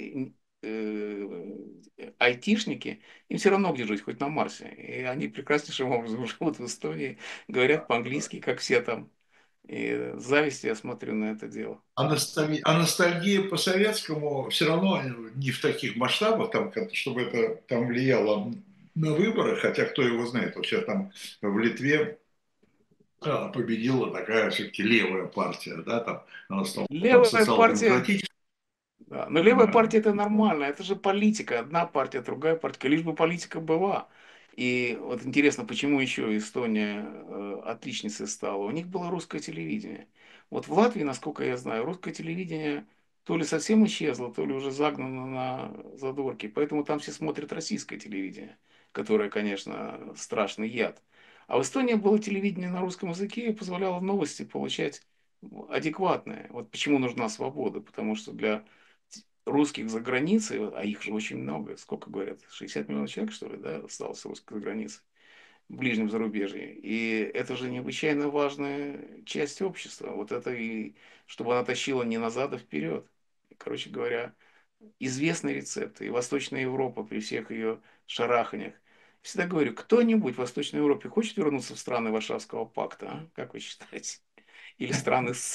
айтишники, им все равно где жить, хоть на Марсе. И они прекраснейшим образом живут в Эстонии, говорят по-английски, как все там. И с завистью я смотрю на это дело. А ностальгия по советскому все равно не в таких масштабах, там, чтобы это там влияло на выборы, хотя кто его знает, вот сейчас там в Литве победила такая все-таки левая партия, да, там она стала там Левая партия, социал-демократической. да, но левая партия это нормально, это же политика, одна партия, другая партия, лишь бы политика была. И вот интересно, почему еще Эстония отличницей стала? У них было русское телевидение. Вот в Латвии, насколько я знаю, русское телевидение то ли совсем исчезло, то ли уже загнано на задворки. Поэтому там все смотрят российское телевидение, которое, конечно, страшный яд. А в Эстонии было телевидение на русском языке и позволяло новости получать адекватные. Вот почему нужна свобода, потому что для русских за границей, а их же очень много, сколько говорят, 60 миллионов человек, что ли, да, осталось русских за границей, в ближнем зарубежье. И это же необычайно важная часть общества. Вот это и, чтобы она тащила не назад, а вперед. Короче говоря, известный рецепт. И Восточная Европа при всех ее шараханиях. Всегда говорю, кто-нибудь в Восточной Европе хочет вернуться в страны Варшавского пакта? А? Как вы считаете? Или страны СЭФ?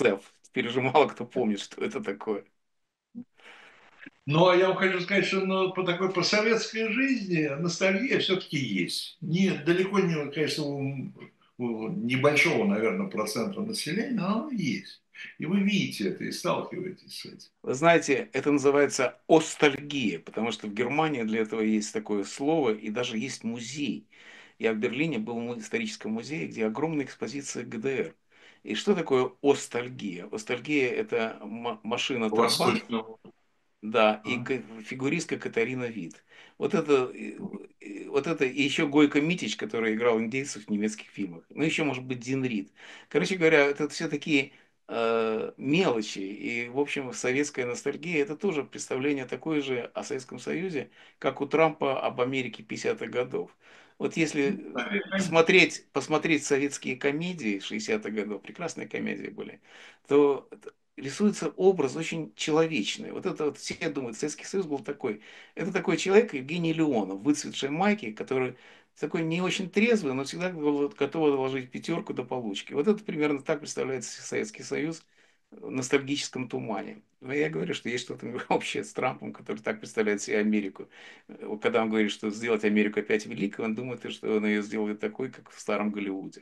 Теперь уже мало кто помнит, что это такое. Ну, а я вам хочу сказать, что ну, по советской жизни ностальгия все-таки есть. Не, далеко не, конечно, у небольшого, наверное, процента населения, но она есть. И вы видите это и сталкиваетесь с этим. Вы знаете, это называется остальгия, потому что в Германии для этого есть такое слово, и даже есть музей. Я в Берлине был в историческом музее, где огромная экспозиция ГДР. И что такое остальгия? Остальгия – это машина Трабант, Восточного. да, и А? фигуристка Катарина Вит. Вот это и еще Гойко Митич, который играл индейцев в немецких фильмах. Ну, еще, может быть, Дин Рид. Короче говоря, это все такие мелочи. И, в общем, советская ностальгия – это тоже представление такое же о Советском Союзе, как у Трампа об Америке 50-х годов. Вот если посмотреть советские комедии 60-х годов, прекрасные комедии были, то рисуется образ очень человечный. Вот это вот все думают, Советский Союз был такой. Это такой человек, Евгений Леонов, в выцветшей майке, который такой не очень трезвый, но всегда готов доложить пятерку до получки. Вот это примерно так представляется Советский Союз в ностальгическом тумане. Но я говорю, что есть что-то общее с Трампом, который так представляет себе Америку. Когда он говорит, что сделать Америку опять великой, он думает, что он ее сделает такой, как в старом Голливуде.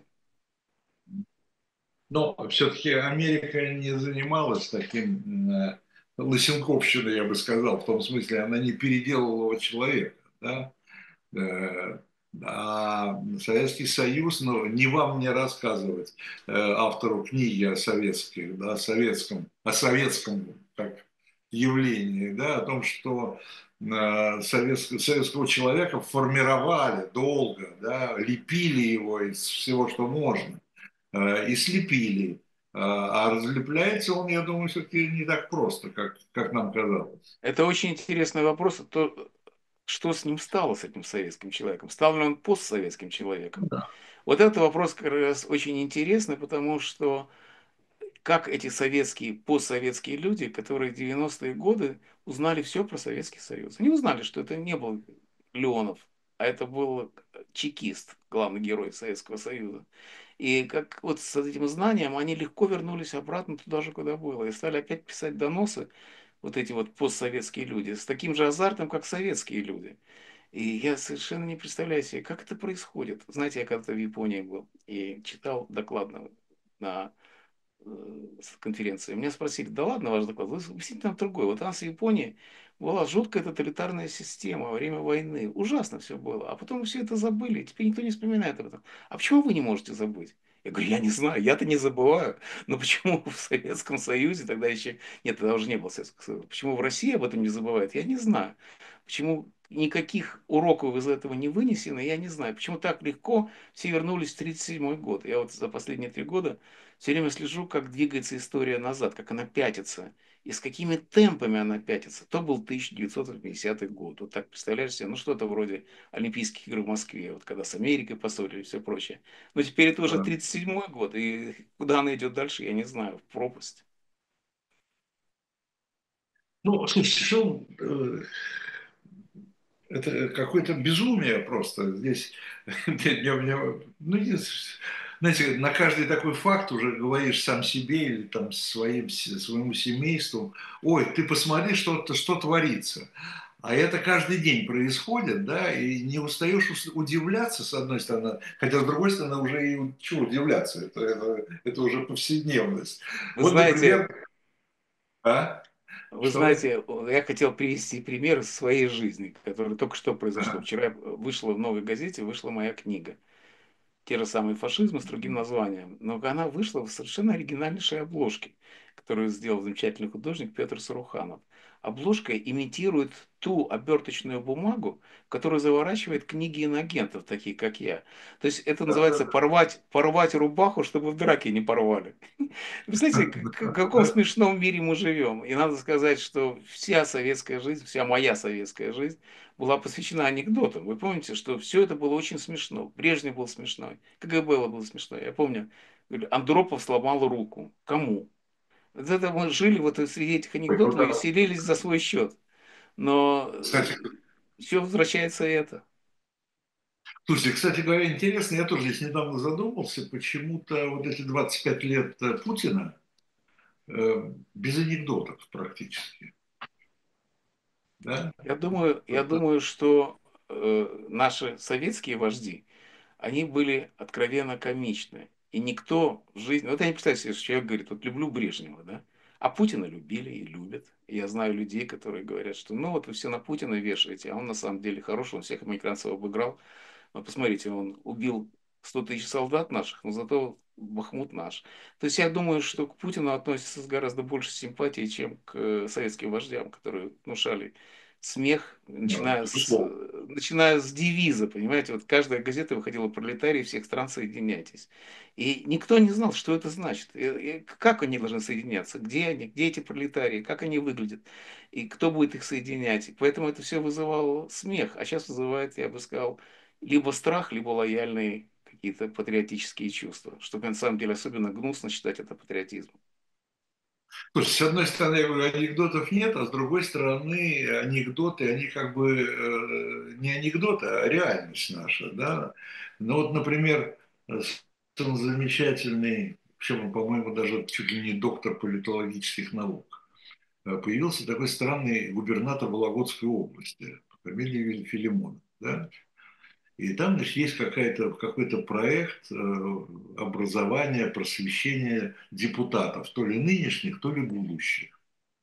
Но все-таки Америка не занималась таким лысенковщиной, я бы сказал, в том смысле, она не переделывала человека. Да? Э, А Советский Союз, ну, не вам мне рассказывать, автору книги о советских, да, о советском как явлении, да, о том, что советского человека формировали долго, да, лепили его из всего, что можно, и слепили. А разлепляется он, я думаю, все-таки не так просто, как нам казалось. Это очень интересный вопрос. Что с ним стало, с этим советским человеком? Стал ли он постсоветским человеком? Да. Вот этот вопрос как раз очень интересный, потому что как эти советские, постсоветские люди, которые в 90-е годы узнали все про Советский Союз. Они узнали, что это не был Леонов, а это был чекист, главный герой Советского Союза. И как вот с этим знанием они легко вернулись обратно туда же, куда было, и стали опять писать доносы, вот эти вот постсоветские люди, с таким же азартом, как советские люди. И я совершенно не представляю себе, как это происходит. Знаете, я когда-то в Японии был и читал доклад на с конференции. Меня спросили, да ладно ваш доклад, вы объясните нам другой. Вот у нас в Японии была жуткая тоталитарная система во время войны. Ужасно все было. А потом все это забыли. Теперь никто не вспоминает об этом. А почему вы не можете забыть? Я говорю, я не знаю, я-то не забываю. Но почему в Советском Союзе тогда еще... Нет, тогда уже не было Советского Союза. Почему в России об этом не забывают, я не знаю. Почему никаких уроков из этого не вынесено, я не знаю. Почему так легко все вернулись в 1937 год. Я вот за последние 3 года все время слежу, как двигается история назад, как она пятится. И с какими темпами она пятится. То был 1980 год. Вот так, представляешь себе, ну что-то вроде Олимпийских игр в Москве, вот когда с Америкой поссорились и все прочее. Но теперь это уже 1937 год, и куда она идет дальше, я не знаю, в пропасть. Ну, слушайте, что это какое-то безумие просто. Здесь, ну, знаете, на каждый такой факт уже говоришь сам себе или там своему семейству, ой, ты посмотри, что творится. А это каждый день происходит, да, и не устаешь удивляться, с одной стороны, хотя с другой стороны уже и чего удивляться, это уже повседневность. Вы Вот, знаете, например, а? вы Что? знаете, я хотел привести пример из своей жизни, который только что произошло. А, Вчера вышла в новой газете, вышла моя книга. Те же самые фашизмы с другим названием. Но она вышла в совершенно оригинальнейшей обложке, которую сделал замечательный художник Петр Саруханов. Обложка имитирует ту оберточную бумагу, которую заворачивает книги иноагентов, такие как я. То есть это называется порвать рубаху, чтобы в драке не порвали. Представляете, в каком смешном мире мы живем. И надо сказать, что вся советская жизнь, вся моя советская жизнь была посвящена анекдотам. Вы помните, что все это было очень смешно. Брежнев был смешной, КГБ было смешно. Я помню, Андропов сломал руку. Кому? Вот это мы жили вот среди этих анекдотов и веселились за свой счет. Но Кстати, все возвращается это. слушайте, кстати говоря, интересно, я тоже здесь недавно задумался, почему-то вот эти 25 лет Путина, без анекдотов практически. Да? Я думаю, что наши советские вожди, они были откровенно комичны. И никто в жизни... Вот я не представляю себе, что человек говорит, вот люблю Брежнева, да? А Путина любили и любят. И я знаю людей, которые говорят, что ну вот вы все на Путина вешаете, а он на самом деле хороший, он всех американцев обыграл. Вот посмотрите, он убил 100 тысяч солдат наших, но зато Бахмут наш. То есть я думаю, что к Путину относятся с гораздо больше симпатии, чем к советским вождям, которые внушали смех, Да, безусловно. начиная с девиза, понимаете, вот каждая газета выходила «Пролетарии всех стран, соединяйтесь». И никто не знал, что это значит, и как они должны соединяться, где они, где эти пролетарии, как они выглядят, и кто будет их соединять. И поэтому это все вызывало смех, а сейчас вызывает, я бы сказал, либо страх, либо лояльные какие-то патриотические чувства, что на самом деле особенно гнусно считать это патриотизмом. Слушай, с одной стороны, я говорю, анекдотов нет, а с другой стороны, анекдоты, они как бы не анекдоты, а реальность наша, да. Ну вот, например, совершенно замечательный, причем, по-моему, даже чуть ли не доктор политологических наук, появился такой странный губернатор Вологодской области по фамилии Филимонов, да. И там, значит, есть какой-то проект образования, просвещения депутатов, то ли нынешних, то ли будущих.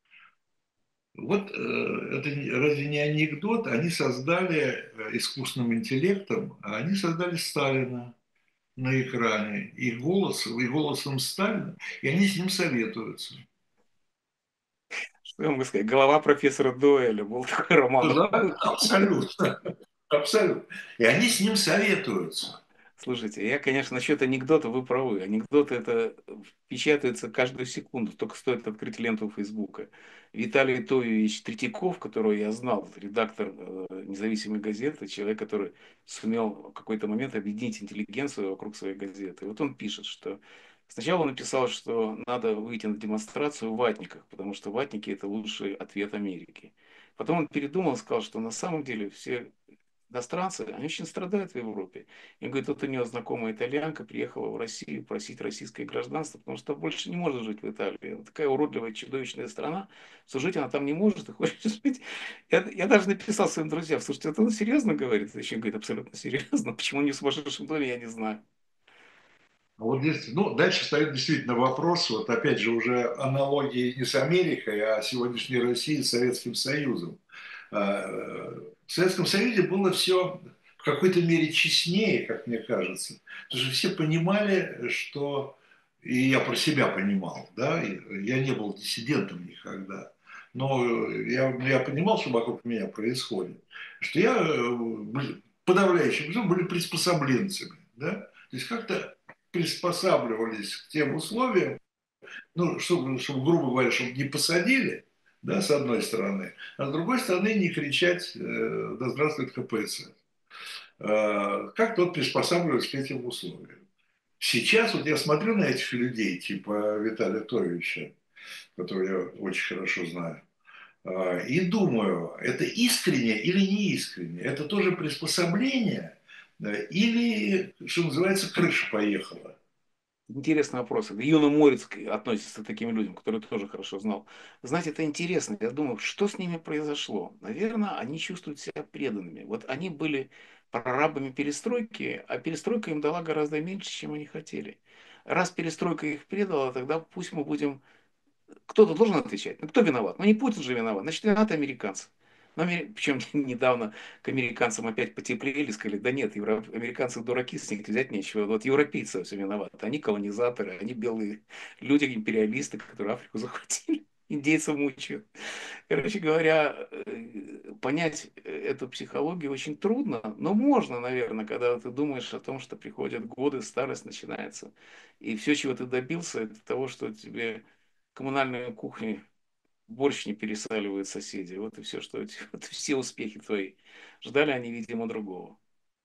Вот это разве не анекдот? Они создали искусственным интеллектом, а они создали Сталина на экране, и голосом Сталина, и они с ним советуются. Что я могу сказать? Голова профессора Дуэля был такой роман. Да, абсолютно, абсолютно. И они с ним советуются. Слушайте, я, конечно, насчет анекдота вы правы. Анекдоты это печатаются каждую секунду, только стоит открыть ленту Фейсбука. Виталий Тойевич Третьяков, которого я знал, редактор независимой газеты, человек, который сумел в какой-то момент объединить интеллигенцию вокруг своей газеты. И вот он пишет, что сначала он написал, что надо выйти на демонстрацию в ватниках, потому что ватники это лучший ответ Америки. Потом он передумал и сказал, что на самом деле все иностранцы, они очень страдают в Европе. И говорит, вот у нее знакомая итальянка приехала в Россию просить российское гражданство, потому что больше не может жить в Италии. Это такая уродливая, чудовищная страна, что жить она там не может и хочет жить. Я даже написал своим друзьям, слушайте, это он серьезно говорит? Еще говорит, абсолютно серьезно. Почему он не в сумасшедшем доме, я не знаю. А вот здесь, ну, дальше стоит действительно вопрос, вот опять же уже аналогии не с Америкой, а сегодняшней Россией с Советским Союзом. В Советском Союзе было все в какой-то мере честнее, как мне кажется, потому что все понимали, что, и я про себя понимал, да, я не был диссидентом никогда, но я понимал, что вокруг меня происходит, что подавляющим образом были приспособленцами, да, то есть как-то приспосабливались к тем условиям, ну, чтобы, грубо говоря, чтобы не посадили, да, с одной стороны, а с другой стороны не кричать «Да здравствует КПСС». Как тот приспосабливается к этим условиям. Сейчас вот я смотрю на этих людей, типа Виталия Тойевича, которого я очень хорошо знаю, и думаю, это искренне или не искренне? Это тоже приспособление или, что называется, крыша поехала? Интересный вопрос. Юна Морец относится к таким людям, которые тоже хорошо знал. Знаете, это интересно. Я думаю, что с ними произошло? Наверное, они чувствуют себя преданными. Вот они были прорабами перестройки, а перестройка им дала гораздо меньше, чем они хотели. Раз перестройка их предала, тогда пусть мы будем кто-то должен отвечать. Ну, кто виноват? Ну, не Путин же виноват. Значит, виноваты американцы. Но, причем недавно к американцам опять потеплели, сказали, да нет, американцы дураки, с них взять нечего. Вот европейцы все виноваты. Они колонизаторы, они белые люди, империалисты, которые Африку захватили. Индейцев мучают. Короче говоря, понять эту психологию очень трудно, но можно, наверное, когда ты думаешь о том, что приходят годы, старость начинается. И все, чего ты добился, это того, что тебе коммунальную кухню борщ не пересаливают соседи. Вот и все, что вот все успехи твои. Ждали они, видимо, другого.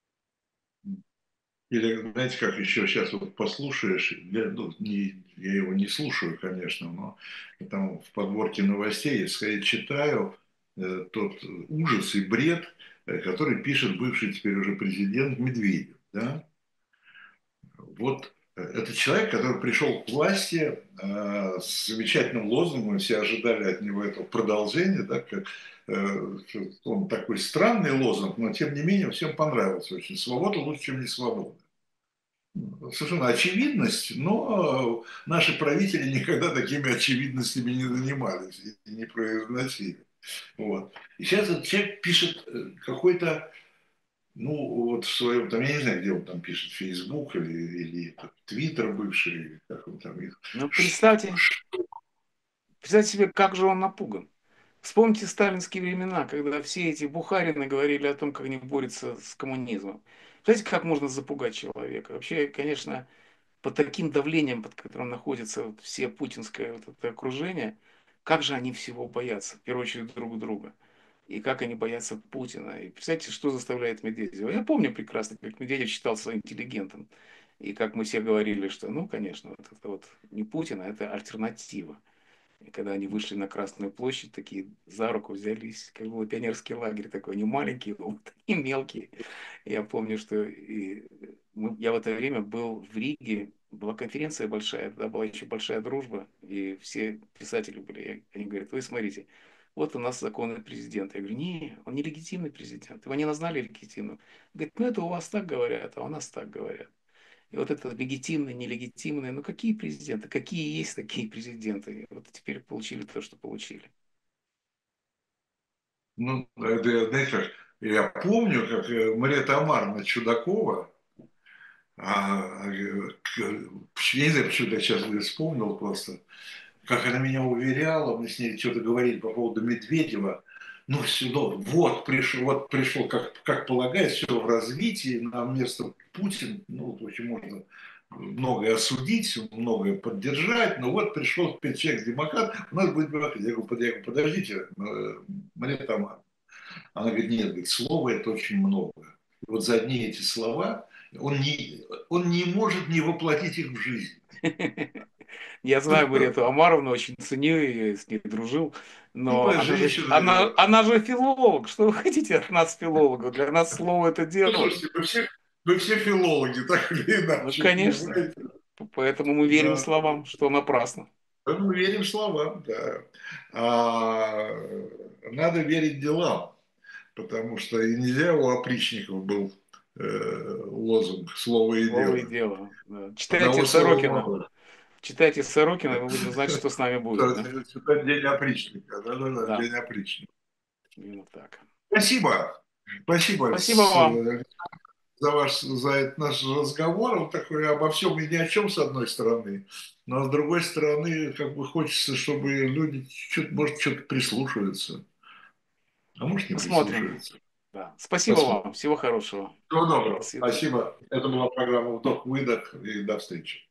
Или, знаете, как еще сейчас вот послушаешь, я его не слушаю, конечно, но там в подборке новостей, я скорее читаю тот ужас и бред, который пишет бывший теперь уже президент Медведев. Да? Вот Это человек, который пришел к власти с замечательным лозунгом, все ожидали от него этого продолжения, да, как, он такой странный лозунг, но тем не менее всем понравился очень. Свобода лучше, чем не свобода. Совершенно очевидность, но наши правители никогда такими очевидностями не занимались и не произносили. Вот. И сейчас этот человек пишет какой-то, ну, вот в своем, там, я не знаю, где он там пишет, Facebook или Твиттер бывший, или как он там их. Но представьте себе, как же он напуган. Вспомните сталинские времена, когда все эти бухарины говорили о том, как они борются с коммунизмом. Знаете, как можно запугать человека? Вообще, конечно, под таким давлением, под которым находится вот все путинское вот это окружение, как же они всего боятся, в первую очередь друг друга. И как они боятся Путина. И представьте, что заставляет Медведева. Я помню прекрасно, как Медведев считался интеллигентом. И как мы все говорили, что, ну, конечно, вот это вот не Путин, а это альтернатива. И когда они вышли на Красную площадь, такие за руку взялись, как был пионерский лагерь такой, не маленький, но такие мелкие. Я помню, что я в это время был в Риге, была конференция большая, тогда была еще большая дружба, и все писатели были. Они говорят, вы смотрите, вот у нас законный президент. Я говорю, не, он не легитимный президент, его не назвали легитимным. Говорит, ну это у вас так говорят, а у нас так говорят. И вот это легитимные, нелегитимные, ну какие президенты, какие есть такие президенты. И вот теперь получили то, что получили. Ну, это, знаете, как, я помню, как Мария Амаровна Чудакова, я не знаю, почему я сейчас ее вспомнил просто, как она меня уверяла, мы с ней что-то говорили по поводу Медведева, ну, все, ну, вот пришел, как полагается, все в развитии, на место Путин, ну, в общем, можно многое осудить, многое поддержать, но вот пришел человек-демократ, у нас будет демократ. Я говорю, подождите, мне там, она говорит, нет, говорит, слова это очень много. И вот за одни эти слова он не может не воплотить их в жизнь. Я знаю Мариэту Амаровну, очень ценю ее, с ней дружил, но Милая она же, женщина. она же филолог. Что вы хотите от нас, филологов? Для нас слово это Ну, дело. слушайте, мы все филологи, так или Ну, иначе, конечно. понимаете? Поэтому мы верим Да. словам, что напрасно. Мы верим словам, да. А надо верить делам, потому что и нельзя у опричников был лозунг «Слово и Слово и дело». дело. Да. Одного слова мало. Читайте Сорокина, и мы будем знать, что с нами будет. Да, Это день опричника. Да-да-да, да, день опричника. именно так. Спасибо. Спасибо Спасибо вам. за этот наш разговор. Он такой обо всем и ни о чем, с одной стороны. Но с другой стороны, как бы хочется, чтобы люди чуть, может, что-то прислушиваются. А может, не Посмотрим. прислушиваются. Да. Спасибо Посмотрим. вам. Всего хорошего. Всего До доброго. свидания. Спасибо. Это была программа «Вдох-выдох». И до встречи.